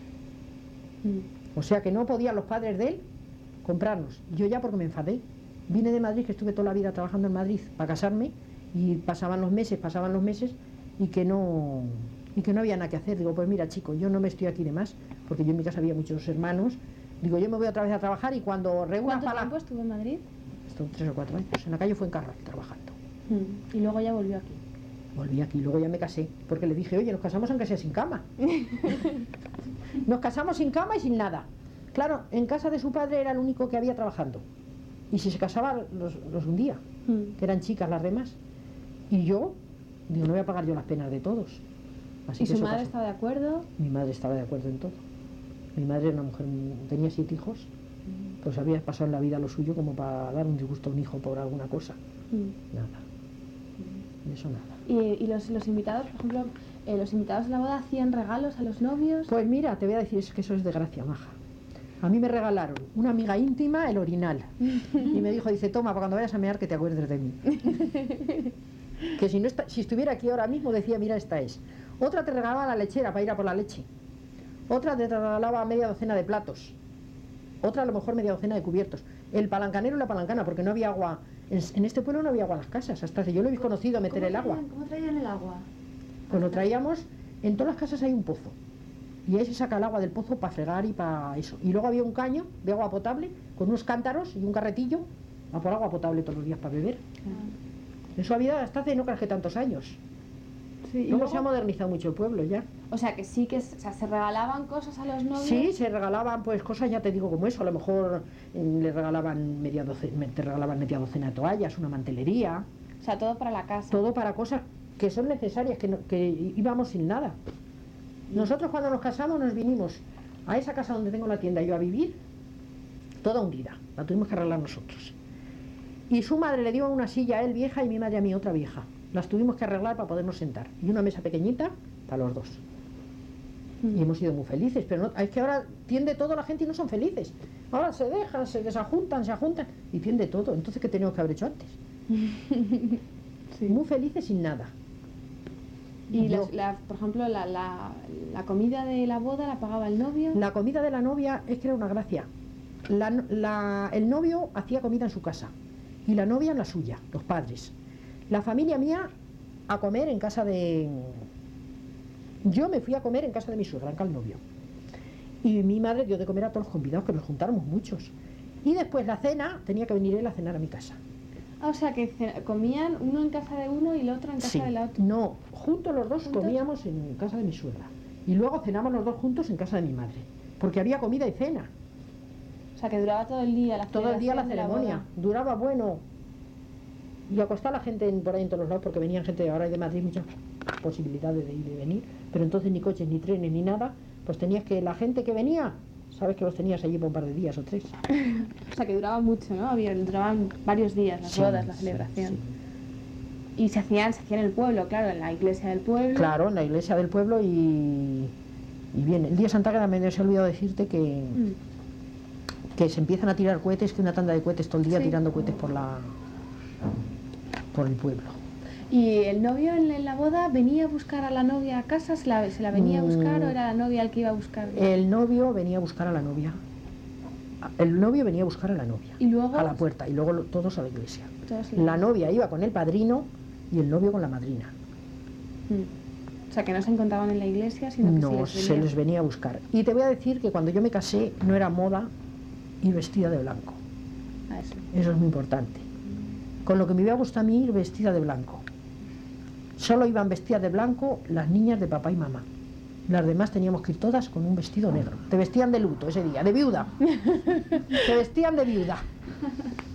Mm. O sea que no podían los padres de él comprarnos. Yo ya porque me enfadé. Vine de Madrid, que estuve toda la vida trabajando en Madrid para casarme, y pasaban los meses, pasaban los meses, y que no y que no había nada que hacer. Digo, pues mira, chico, yo no me estoy aquí de más, porque yo en mi casa había muchos hermanos. Digo, yo me voy otra vez a trabajar, y cuando reúna ¿Cuánto para... tiempo estuvo en Madrid? Estuve tres o cuatro años. En la calle Fuencarral trabajando. Mm. Y luego ya volvió aquí. Volví aquí, luego ya me casé, porque le dije, oye, nos casamos aunque sea sin cama. Nos casamos sin cama y sin nada. Claro, en casa de su padre era el único que había trabajando. Y si se casaba, los, los hundía, Mm. que eran chicas las demás. Y yo, digo, no voy a pagar yo las penas de todos. Así ¿Y que su eso madre pasó. estaba de acuerdo? Mi madre estaba de acuerdo en todo. Mi madre era una mujer, tenía siete hijos, pues había pasado en la vida lo suyo como para dar un disgusto a un hijo por alguna cosa. Mm. Nada. De eso nada. ¿Y, y los, los invitados, por ejemplo, eh, los invitados a la boda hacían regalos a los novios? Pues mira, te voy a decir, es que eso es de gracia, maja. A mí me regalaron una amiga íntima el orinal. Y me dijo, dice, toma, para cuando vayas a mear que te acuerdes de mí. Que si, no está, si estuviera aquí ahora mismo decía, mira, esta es. Otra te regalaba la lechera para ir a por la leche. Otra te regalaba media docena de platos. Otra a lo mejor media docena de cubiertos. El palancanero y la palancana, porque no había agua. En, en este pueblo no había agua en las casas, hasta que yo lo he conocido a meter el agua. ¿Cómo traían el agua? Pues lo traíamos, en todas las casas hay un pozo. Y ahí se saca el agua del pozo para fregar y para eso. Y luego había un caño de agua potable con unos cántaros y un carretillo a por agua potable todos los días para beber. Eso había hasta hace no creas que tantos años. Sí, y Luego luego- se ha modernizado mucho el pueblo ya. O sea, que sí que o sea, se regalaban cosas a los novios. Sí, se regalaban pues cosas, ya te digo, como eso. A lo mejor eh, le regalaban media docena, te regalaban media docena de toallas, una mantelería, O sea, todo para la casa. todo para cosas que son necesarias, que, no- que íbamos sin nada. Nosotros cuando nos casamos nos vinimos a esa casa donde tengo la tienda yo a vivir, toda hundida, la tuvimos que arreglar nosotros. Y su madre le dio una silla a él vieja y mi madre a mí otra vieja. Las tuvimos que arreglar para podernos sentar. Y una mesa pequeñita para los dos. Y hemos sido muy felices, pero no, es que ahora tiende todo la gente y no son felices. Ahora se dejan, se desajuntan, se ajuntan y tiende todo. Entonces, ¿qué tenemos que haber hecho antes? Muy felices sin nada. Y Yo- los- la- por ejemplo, la, la, la comida de la boda la pagaba el novio. La comida de la novia es que era una gracia. La no- la- el novio hacía comida en su casa y la novia en la suya, los padres. La familia mía a comer en casa de... Yo me fui a comer en casa de mi suegra, en Calnovio. Y mi madre dio de comer a todos los convidados, que nos juntáramos muchos. Y después la cena, tenía que venir él a cenar a mi casa. Ah, o sea, que ce- comían uno en casa de uno y el otro en casa Sí, de la otra. no, juntos los dos ¿Juntos? comíamos en casa de mi suegra. Y luego cenamos los dos juntos en casa de mi madre. Porque había comida y cena. O sea, que duraba todo el día la Todo el día la celebración de la ceremonia. boda. Duraba bueno. Y acostaba la gente en- por ahí en todos los lados, porque venían gente de ahora y de Madrid, muchas posibilidades de ir y de venir. Pero entonces ni coches, ni trenes, ni nada. Pues tenías que, la gente que venía, sabes que los tenías allí por un par de días o tres. O sea, que duraba mucho, ¿no? Había, duraban varios días las Sí, bodas, la sí, celebración. sí. Y se hacían, se hacían en el pueblo, claro, en la iglesia del pueblo. Claro, en la iglesia del pueblo y, y bien. El día de Santa Águeda me se ha olvidado decirte que, Mm. que se empiezan a tirar cohetes, que una tanda de cohetes todo el día Sí. tirando cohetes por la por el pueblo. ¿Y el novio en, en la boda venía a buscar a la novia a casa? ¿Se la, se la venía a buscar Mm. o era la novia el que iba a buscar? El novio venía a buscar a la novia. El novio venía a buscar a la novia. Y luego- a la puerta y luego lo- todos a la iglesia. Todos La novia iba con el padrino y el novio con la madrina. Mm. O sea, que no se encontraban en la iglesia, sino que No, se les se venía. les venía a buscar. Y te voy a decir que cuando yo me casé no era moda ir vestida de blanco. A eso. Eso es muy importante. Con lo que me iba a gustar a mí ir vestida de blanco. Solo iban vestidas de blanco las niñas de papá y mamá. Las demás teníamos que ir todas con un vestido negro. Te vestían de luto ese día, de viuda. Te vestían de viuda.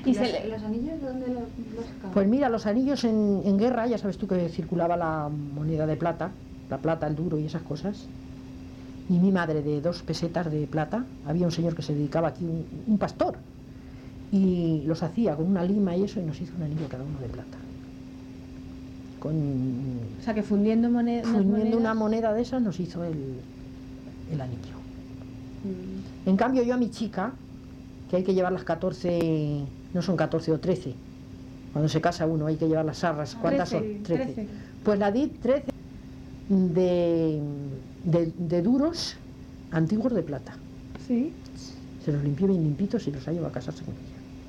¿Y ¿Y se los, le- los anillos de dónde los, los sacaban? Pues mira, los anillos en, en guerra, ya sabes tú que circulaba la moneda de plata, la plata, el duro y esas cosas. Y mi madre de dos pesetas de plata, había un señor que se dedicaba aquí, un, un pastor, y los hacía con una lima y eso, y nos hizo un anillo cada uno de plata. Con, O sea, que fundiendo moneda, unas fundiendo una monedas- moneda de esas nos hizo el, el anillo. Mm. En cambio yo a mi chica, que hay que llevar las catorce, no son catorce o trece, cuando se casa uno hay que llevar las arras, ¿cuántas trece, son? trece. Pues la di trece de, de, de duros antiguos de plata. Sí. Se los limpió bien limpitos y los ha llevado a casarse con ella.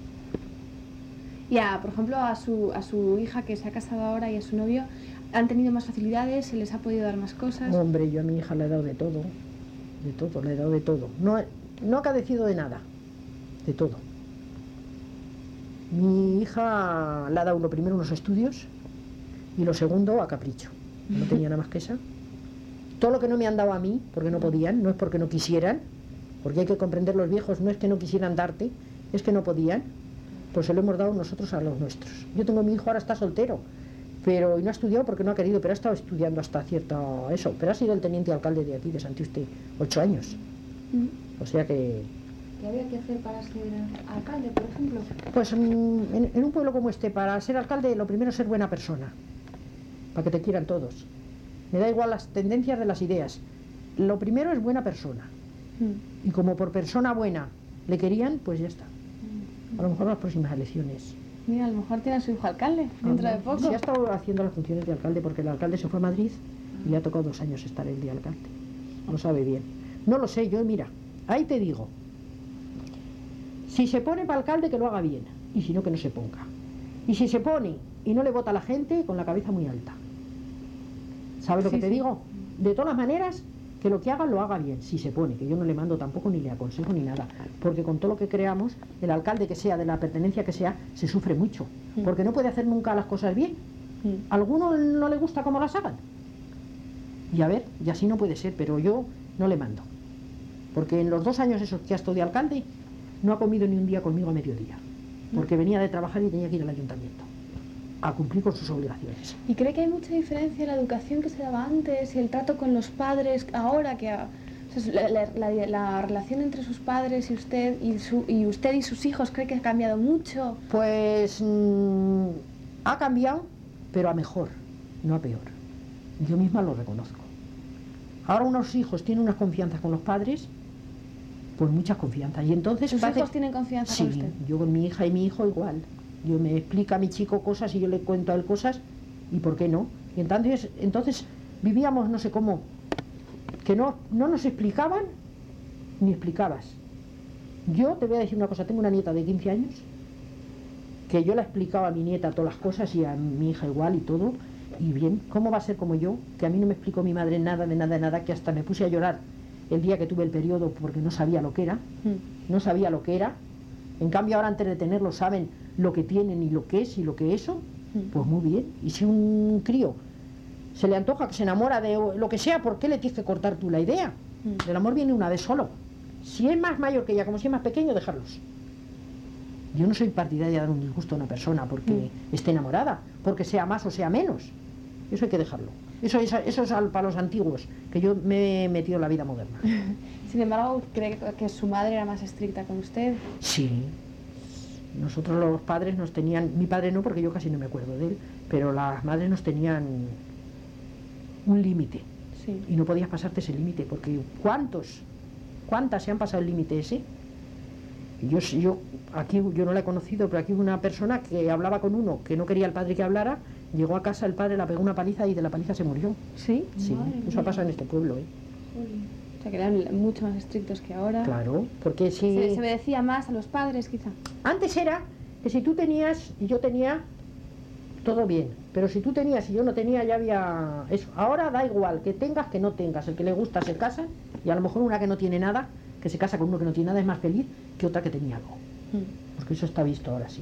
Y a, por ejemplo, a su, a su hija que se ha casado ahora y a su novio, ¿han tenido más facilidades? ¿Se les ha podido dar más cosas? Hombre, yo a mi hija le he dado de todo, de todo, le he dado de todo. No, no ha cadecido de nada, de todo. Mi hija le ha dado lo primero unos estudios y lo segundo a capricho. No tenía nada más que esa. Todo lo que no me han dado a mí, porque no podían, no es porque no quisieran, porque hay que comprender los viejos, no es que no quisieran darte, es que no podían, pues se lo hemos dado nosotros a los nuestros. Yo tengo mi hijo, ahora está soltero, pero y no ha estudiado porque no ha querido, pero ha estado estudiando hasta cierta eso, pero ha sido el teniente alcalde de aquí, de Santiuste, ocho años. Mm. O sea que, ¿Qué había que hacer para ser alcalde, por ejemplo? pues mm, en, en un pueblo como este, para ser alcalde, lo primero es ser buena persona, para que te quieran todos. Me da igual las tendencias de las ideas. Lo primero es buena persona. Mm. Y como por persona buena le querían, pues ya está. A lo mejor las próximas elecciones. Mira, a lo mejor tiene a su hijo alcalde dentro de poco. Sí, ha estado haciendo las funciones de alcalde porque el alcalde se fue a Madrid y le ha tocado dos años estar el de alcalde. Lo sabe bien. No lo sé, yo mira, ahí te digo. Si se pone para alcalde, que lo haga bien. Y si no, que no se ponga. Y si se pone y no le vota a la gente, con la cabeza muy alta. ¿Sabes lo Sí, que te sí. digo? De todas maneras, que lo que haga lo haga bien, si se pone, que yo no le mando tampoco ni le aconsejo ni nada, porque con todo lo que creamos, el alcalde que sea, de la pertenencia que sea, se sufre mucho, Mm. porque no puede hacer nunca las cosas bien. Mm. ¿A alguno no le gusta cómo las hagan? Y a ver, y así no puede ser, pero yo no le mando, porque en los dos años esos que ha estado de alcalde, no ha comido ni un día conmigo a mediodía, porque venía de trabajar y tenía que ir al ayuntamiento a cumplir con sus obligaciones. ¿Y cree que hay mucha diferencia en la educación que se daba antes y el trato con los padres ahora que... a- o sea, la, la- la- la relación entre sus padres y usted y, su, y usted y sus hijos cree que ha cambiado mucho? Pues mm, ha cambiado, pero a mejor, no a peor. Yo misma lo reconozco. Ahora unos hijos tienen unas confianzas con los padres, pues muchas confianzas. Y entonces ¿Sus parece- hijos tienen confianza Sí, con usted? yo con mi hija y mi hijo igual. Yo me explica a mi chico cosas y yo le cuento a él cosas, y por qué no. Y entonces, entonces vivíamos no sé cómo, que no, no nos explicaban ni explicabas. Yo te voy a decir una cosa, tengo una nieta de quince años, que yo le explicaba a mi nieta todas las cosas y a mi hija igual y todo, y bien, ¿cómo va a ser como yo? Que a mí no me explicó mi madre nada, de nada, de nada, que hasta me puse a llorar el día que tuve el periodo porque no sabía lo que era, Mm. no sabía lo que era. En cambio ahora antes de tenerlo saben lo que tienen y lo que es y lo que eso, Mm. pues muy bien. Y si un crío se le antoja que se enamora de lo que sea, ¿por qué le tienes que cortar tú la idea? Mm. El amor viene una vez solo. Si es más mayor que ella, como si es más pequeño, dejarlos. Yo no soy partidaria de dar un disgusto a una persona porque Mm. esté enamorada, porque sea más o sea menos. Eso hay que dejarlo. Eso es, eso es al- para los antiguos, que yo me he metido en la vida moderna. Sin embargo, ¿cree que su madre era más estricta con usted? Sí. Nosotros los padres nos tenían, mi padre no porque yo casi no me acuerdo de él, pero las madres nos tenían un límite Sí. y no podías pasarte ese límite porque ¿cuántos? ¿Cuántas se han pasado el límite ese? Y yo, yo, aquí yo no la he conocido, pero aquí hubo una persona que hablaba con uno que no quería el padre que hablara, llegó a casa, el padre la pegó una paliza y de la paliza se murió. ¿Sí? Sí, Madre eso ha mía. pasado en este pueblo, ¿eh? O sea, que eran mucho más estrictos que ahora. Claro, porque si... Se, se obedecía más a los padres, quizá. Antes era que si tú tenías y yo tenía, todo bien. Pero si tú tenías y yo no tenía, ya había eso. Ahora da igual, que tengas, que no tengas. El que le gusta se casa y a lo mejor una que no tiene nada, que se casa con uno que no tiene nada, es más feliz que otra que tenía algo. Mm. Porque eso está visto ahora sí.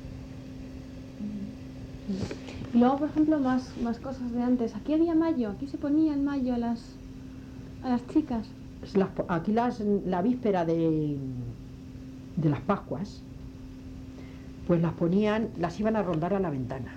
Y luego, por ejemplo, más, más cosas de antes. Aquí había mayo, aquí se ponía en mayo a las, a las chicas. Las- aquí las, la víspera de, de las Pascuas, pues las ponían, las iban a rondar a la ventana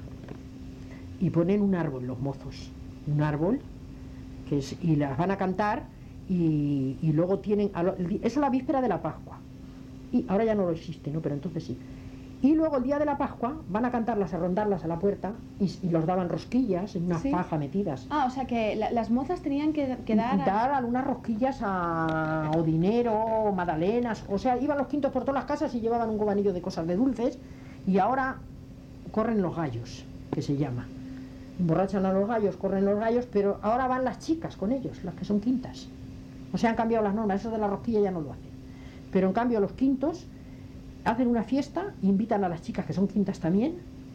y ponen un árbol los mozos, un árbol que es, y las van a cantar y, y luego tienen, a lo, eso es la víspera de la Pascua y ahora ya no lo existe, ¿no? Pero entonces sí. Y luego el día de la Pascua van a cantarlas, a rondarlas a la puerta y, y los daban rosquillas en una ¿Sí? faja metidas. Ah, o sea que la- las mozas tenían que, que dar... a- Dar algunas rosquillas a, o dinero, o magdalenas, o sea, iban los quintos por todas las casas y llevaban un gobanillo de cosas de dulces y ahora corren los gallos, que se llama. Emborrachan a los gallos, corren los gallos, pero ahora van las chicas con ellos, las que son quintas. O sea, han cambiado las normas, eso de la rosquilla ya no lo hacen. Pero en cambio los quintos hacen una fiesta, invitan a las chicas que son quintas también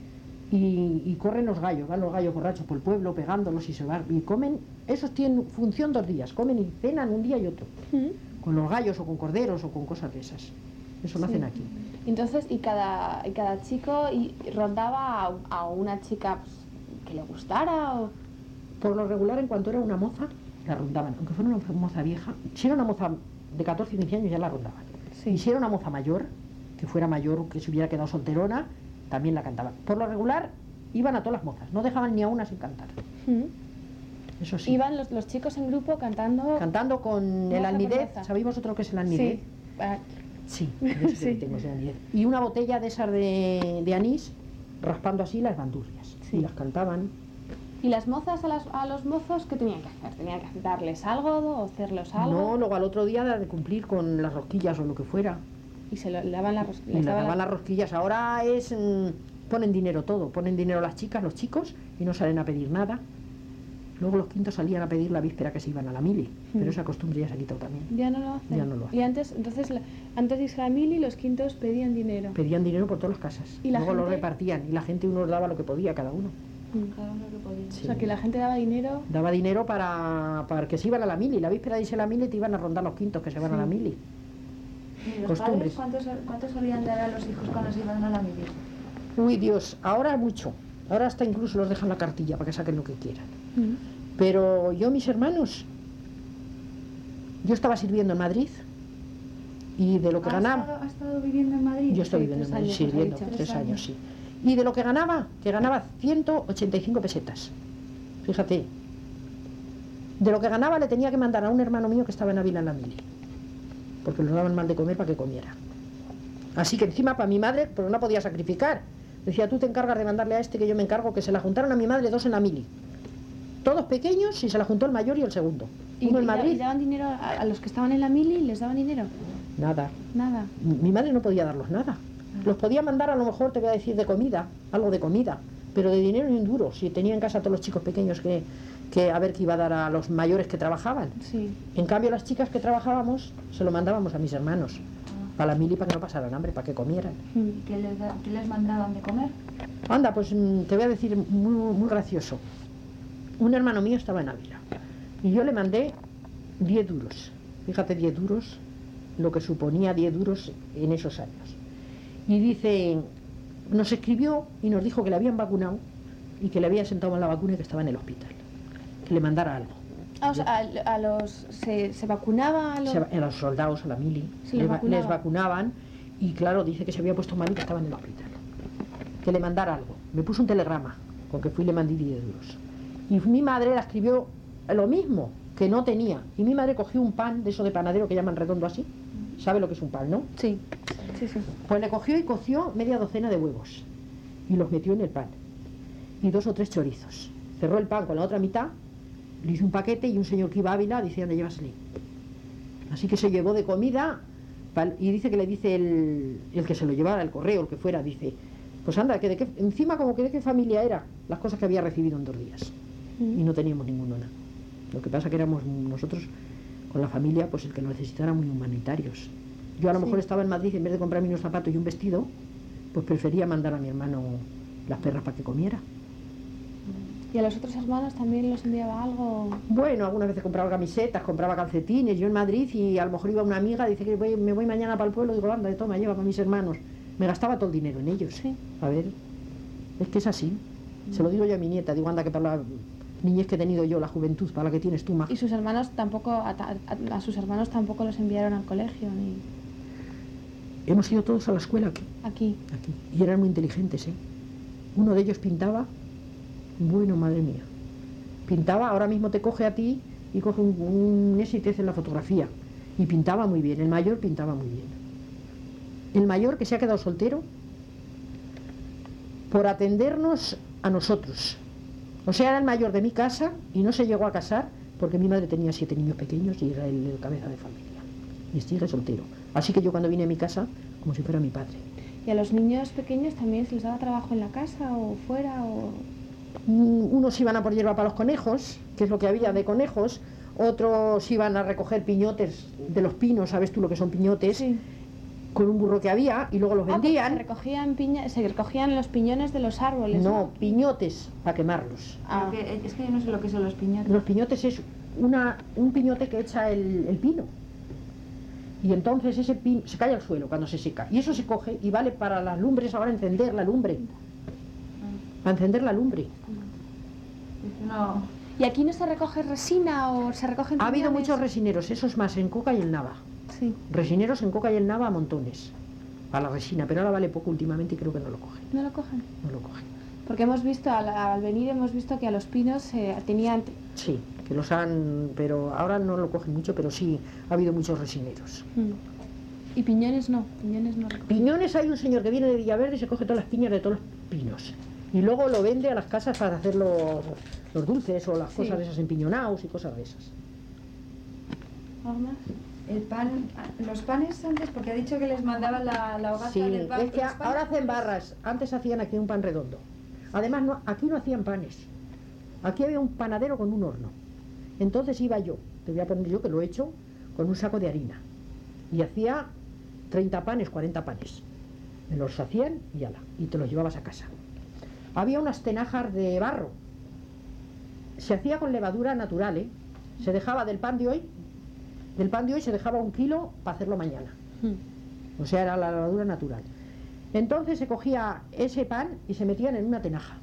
y, y corren los gallos, van los gallos borrachos por el pueblo pegándolos y se van y comen, esos tienen función dos días, comen y cenan un día y otro, ¿Mm? con los gallos o con corderos o con cosas de esas. Eso lo Sí. hacen aquí. Entonces, y cada, y cada chico y rondaba a, a una chica pues, que le gustara o... Por lo regular, en cuanto era una moza, la rondaban, aunque fuera una moza vieja, si era una moza de catorce o quince años ya la rondaban. Sí. Y si era una moza mayor, que fuera mayor, que se hubiera quedado solterona, también la cantaban. Por lo regular, iban a todas las mozas, no dejaban ni a una sin cantar. ¿Mm? Eso sí. Iban los, los chicos en grupo cantando... Cantando con el Moza por alnidez, moza. ¿sabéis vosotros lo que es el alnidez? Sí. Ah, Sí, yo sí que Sí. tengo ese alnidez. Y una botella de esas de, de anís, raspando así las bandurrias. Sí. Y las cantaban. ¿Y las mozas a, las, a los mozos qué tenían que hacer? ¿Tenían que darles algo o hacerles algo? No, luego al otro día de cumplir con las rosquillas o lo que fuera. Y se lo, le daban las ros- Y les les daban daban la- las rosquillas. Ahora es mm, ponen dinero todo, ponen dinero las chicas, los chicos, y no salen a pedir nada. Luego los quintos salían a pedir la víspera que se iban a la mili, pero Mm. esa costumbre ya se ha quitado también. Ya no lo hacen. Ya no lo hacen. Y antes, entonces, la- antes de irse a la mili, los quintos pedían dinero. Pedían dinero por todas las casas. ¿Y la Luego lo gente? repartían y la gente uno daba lo que podía cada uno. Mm. Cada uno que podía. Sí. O sea, que la gente daba dinero. Daba dinero para, para que se iban a la mili. La víspera de irse a la mili te iban a rondar los quintos que se van a la Sí. mili. ¿Y los Costumbres. padres cuántos, cuántos solían dar a los hijos cuando se iban a la mili? Uy, Dios, ahora mucho. Ahora hasta incluso los dejan la cartilla para que saquen lo que quieran. Mm. Pero yo, mis hermanos, yo estaba sirviendo en Madrid y de lo que ¿Ha ganaba... estado, ha estado viviendo en Madrid? Yo estoy Sí, viviendo en tres Madrid, años, nos ha sirviendo, dicho. tres Tres años, años. sí. Y de lo que ganaba, que ganaba ciento ochenta y cinco pesetas. Fíjate. De lo que ganaba le tenía que mandar a un hermano mío que estaba en Ávila en la mili. Porque le daban mal de comer para que comiera. Así que encima para mi madre, pero no podía sacrificar. Decía, tú te encargas de mandarle a este que yo me encargo, que se la juntaron a mi madre dos en la mili. Todos pequeños y se la juntó el mayor y el segundo. ¿Y, Uno en y da- Madrid, y daban dinero a, a los que estaban en la mili? ¿Les daban dinero? nada. Nada. Mi madre no podía darlos nada. Los podía mandar a lo mejor, te voy a decir, de comida, algo de comida, pero de dinero ni un duro. Si tenía en casa a todos los chicos pequeños que, que a ver qué iba a dar a los mayores que trabajaban. Sí. En cambio, las chicas que trabajábamos se lo mandábamos a mis hermanos, para la mili, para que no pasaran hambre, para que comieran. Mm. ¿Y qué les, da- qué les mandaban de comer? Anda, pues mm, te voy a decir muy, muy gracioso. Un hermano mío estaba en Ávila y yo le mandé diez duros. Fíjate, diez duros, lo que suponía diez duros en esos años. Y dice, nos escribió y nos dijo que le habían vacunado y que le habían sentado mal la vacuna y que estaba en el hospital. Que le mandara algo. Ah, o sea, a, a los... Se, se vacunaba a los... Se- a los soldados, a la mili, Se le les va- vacunaba. les vacunaban y claro, dice que se había puesto mal y que estaba en el hospital. Que le mandara algo. Me puso un telegrama con que fui y le mandé diez duros. Y mi madre la escribió lo mismo, que no tenía. Y mi madre cogió un pan de eso de panadero que llaman redondo así. ¿Sabe lo que es un pan, no? Sí. Sí, sí. Pues le cogió y coció media docena de huevos y los metió en el pan. Y dos o tres chorizos. Cerró el pan con la otra mitad, le hizo un paquete y un señor que iba a Ávila decía, anda, llévasele. Así que se llevó de comida pal- y dice que le dice el, el que se lo llevara, el correo, el que fuera, dice, pues anda, que de qué, encima como que de qué familia era, las cosas que había recibido en dos días. Mm. Y no teníamos ninguno nada. Lo que pasa que éramos nosotros con la familia, pues el que lo necesitara muy humanitarios. Yo a lo Sí. mejor estaba en Madrid y en vez de comprarme unos zapatos y un vestido, pues prefería mandar a mi hermano las perras para que comiera. ¿Y a los otros hermanos también los enviaba algo? Bueno, algunas veces compraba camisetas, compraba calcetines, yo en Madrid y a lo mejor iba una amiga, dice que voy- me voy mañana para el pueblo, digo, anda, toma, lleva para mis hermanos. Me gastaba todo el dinero en ellos. Sí. A ver, es que es así. Se lo digo yo a mi nieta, digo, anda, que para la niñez que he tenido yo, la juventud, para la que tienes tú, Maja. Y sus hermanos tampoco, a, ta- a- a sus hermanos tampoco los enviaron al colegio, ni... hemos ido todos a la escuela aquí, Aquí. aquí. Y eran muy inteligentes, ¿eh? Uno de ellos pintaba, bueno, madre mía. Pintaba, ahora mismo te coge a ti y coge un, un ese y te hace la fotografía. Y pintaba muy bien, el mayor pintaba muy bien. El mayor que se ha quedado soltero por atendernos a nosotros. O sea, era el mayor de mi casa y no se llegó a casar porque mi madre tenía siete niños pequeños y era el, el cabeza de familia. Y sigue soltero. Así que yo cuando vine a mi casa, como si fuera mi padre. ¿Y a los niños pequeños también se les daba trabajo en la casa o fuera? O... Unos iban a por hierba para los conejos, que es lo que había de conejos. Otros iban a recoger piñotes de los pinos, ¿sabes tú lo que son piñotes? Sí. Con un burro que había y luego los Ah, porque vendían. se recogían, piña, se recogían los piñones de los árboles. No, piñotes para quemarlos. Ah. Creo que- es que yo no sé lo que son los piñotes. Los piñotes es una, un piñote que echa el, el pino. Y entonces ese pino se cae al suelo cuando se seca. Y eso se coge y vale para las lumbres ahora encender la lumbre. Para encender la lumbre. Es No, ¿Y aquí no se recoge resina o se recogen Ha habido piñones? muchos resineros, eso es más en Coca y en Nava. Sí. Resineros en Coca y en Nava a montones. A la resina, pero ahora vale poco últimamente y creo que no lo cogen. ¿No lo cogen? No lo cogen. Porque hemos visto, al, al venir hemos visto que a los pinos eh, tenían... Sí, que los han, pero ahora no lo cogen mucho, pero sí ha habido muchos resineros. Mm. Y piñones no, piñones no recogen. Piñones, hay un señor que viene de Villaverde y se coge todas las piñas de todos los pinos. Y luego lo vende a las casas para hacer los, los dulces o las Sí. cosas de esas empiñonados y cosas de esas. ¿Algo más? el pan, los panes antes, porque ha dicho que les mandaban la, la hogaza Sí, del pan. es que los panes- ahora hacen barras, antes hacían aquí un pan redondo. Además, no, aquí no hacían panes. Aquí había un panadero con un horno. Entonces iba yo, te voy a poner yo que lo he hecho, con un saco de harina. Y hacía treinta panes, cuarenta panes. Me los hacían y ala, y te los llevabas a casa. Había unas tenajas de barro. Se hacía con levadura natural, ¿eh? Se dejaba del pan de hoy, del pan de hoy se dejaba un kilo para hacerlo mañana. Mm. O sea, era la levadura natural. Entonces se cogía ese pan y se metían en una tenaja.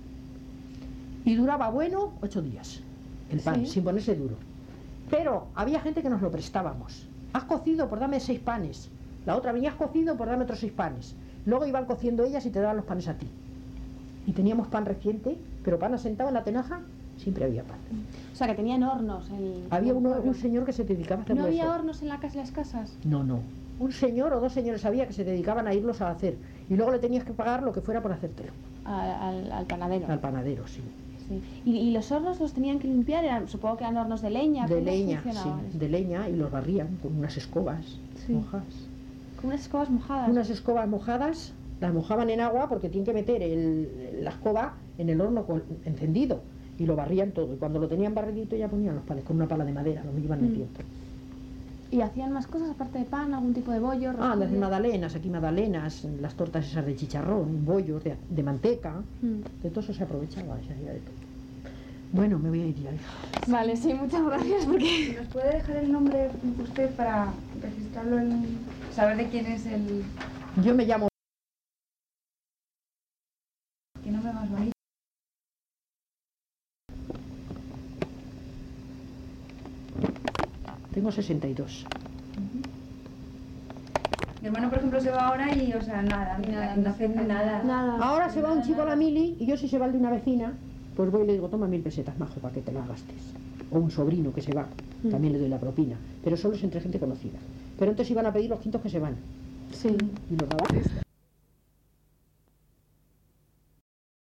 Y duraba bueno ocho días el pan, Sí. sin ponerse duro. Pero había gente que nos lo prestábamos. Has cocido, por dame seis panes. La otra venía, has cocido, por dame otros seis panes. Luego iban cociendo ellas y te daban los panes a ti. Y teníamos pan reciente, pero pan asentado en la tenaja, siempre había pan. O sea, que tenían hornos. En, Había en el uno- pueblo. un señor que se dedicaba a hacer ¿No había eso. hornos en la casa, las casas? No, no. Un señor o dos señores había que se dedicaban a irlos a hacer. Y luego le tenías que pagar lo que fuera por hacértelo. Al, al, al panadero. Al panadero, sí. Sí. ¿Y, y los hornos los tenían que limpiar? Eran, supongo que eran hornos de leña. De ¿Cómo leña, funcionaban? sí. De leña y los barrían con unas escobas Sí. mojadas. Con unas escobas mojadas. Unas escobas mojadas, las mojaban en agua porque tienen que meter el- la escoba en el horno con- encendido. Y lo barrían todo. Y cuando lo tenían barridito ya ponían los panes con una pala de madera, lo iban Mm. metiendo. ¿Y hacían más cosas aparte de pan? ¿Algún tipo de bollo? Ah, rosquillas? hacen magdalenas, aquí magdalenas, las tortas esas de chicharrón, bollos de, de manteca. Mm. De todo eso se aprovechaba, se hacía de todo. Bueno, me voy a ir ya, hija. Vale, sí, muchas gracias porque... ¿Nos puede dejar el nombre usted para registrarlo en... saber de quién es el... Yo me llamo... qué nombre más bonito? Tengo sesenta y dos. Mi hermano, por ejemplo, se va ahora y, o sea, nada, Nada, no hace nada. Nada. Ahora se va un chico a la mili y yo si se va el de una vecina, pues voy y le digo, toma mil pesetas, majo, para que te las gastes. O un sobrino que se va, Mm. también le doy la propina. Pero solo es entre gente conocida. Pero entonces iban a pedir los quintos que se van. Sí. Y los daba.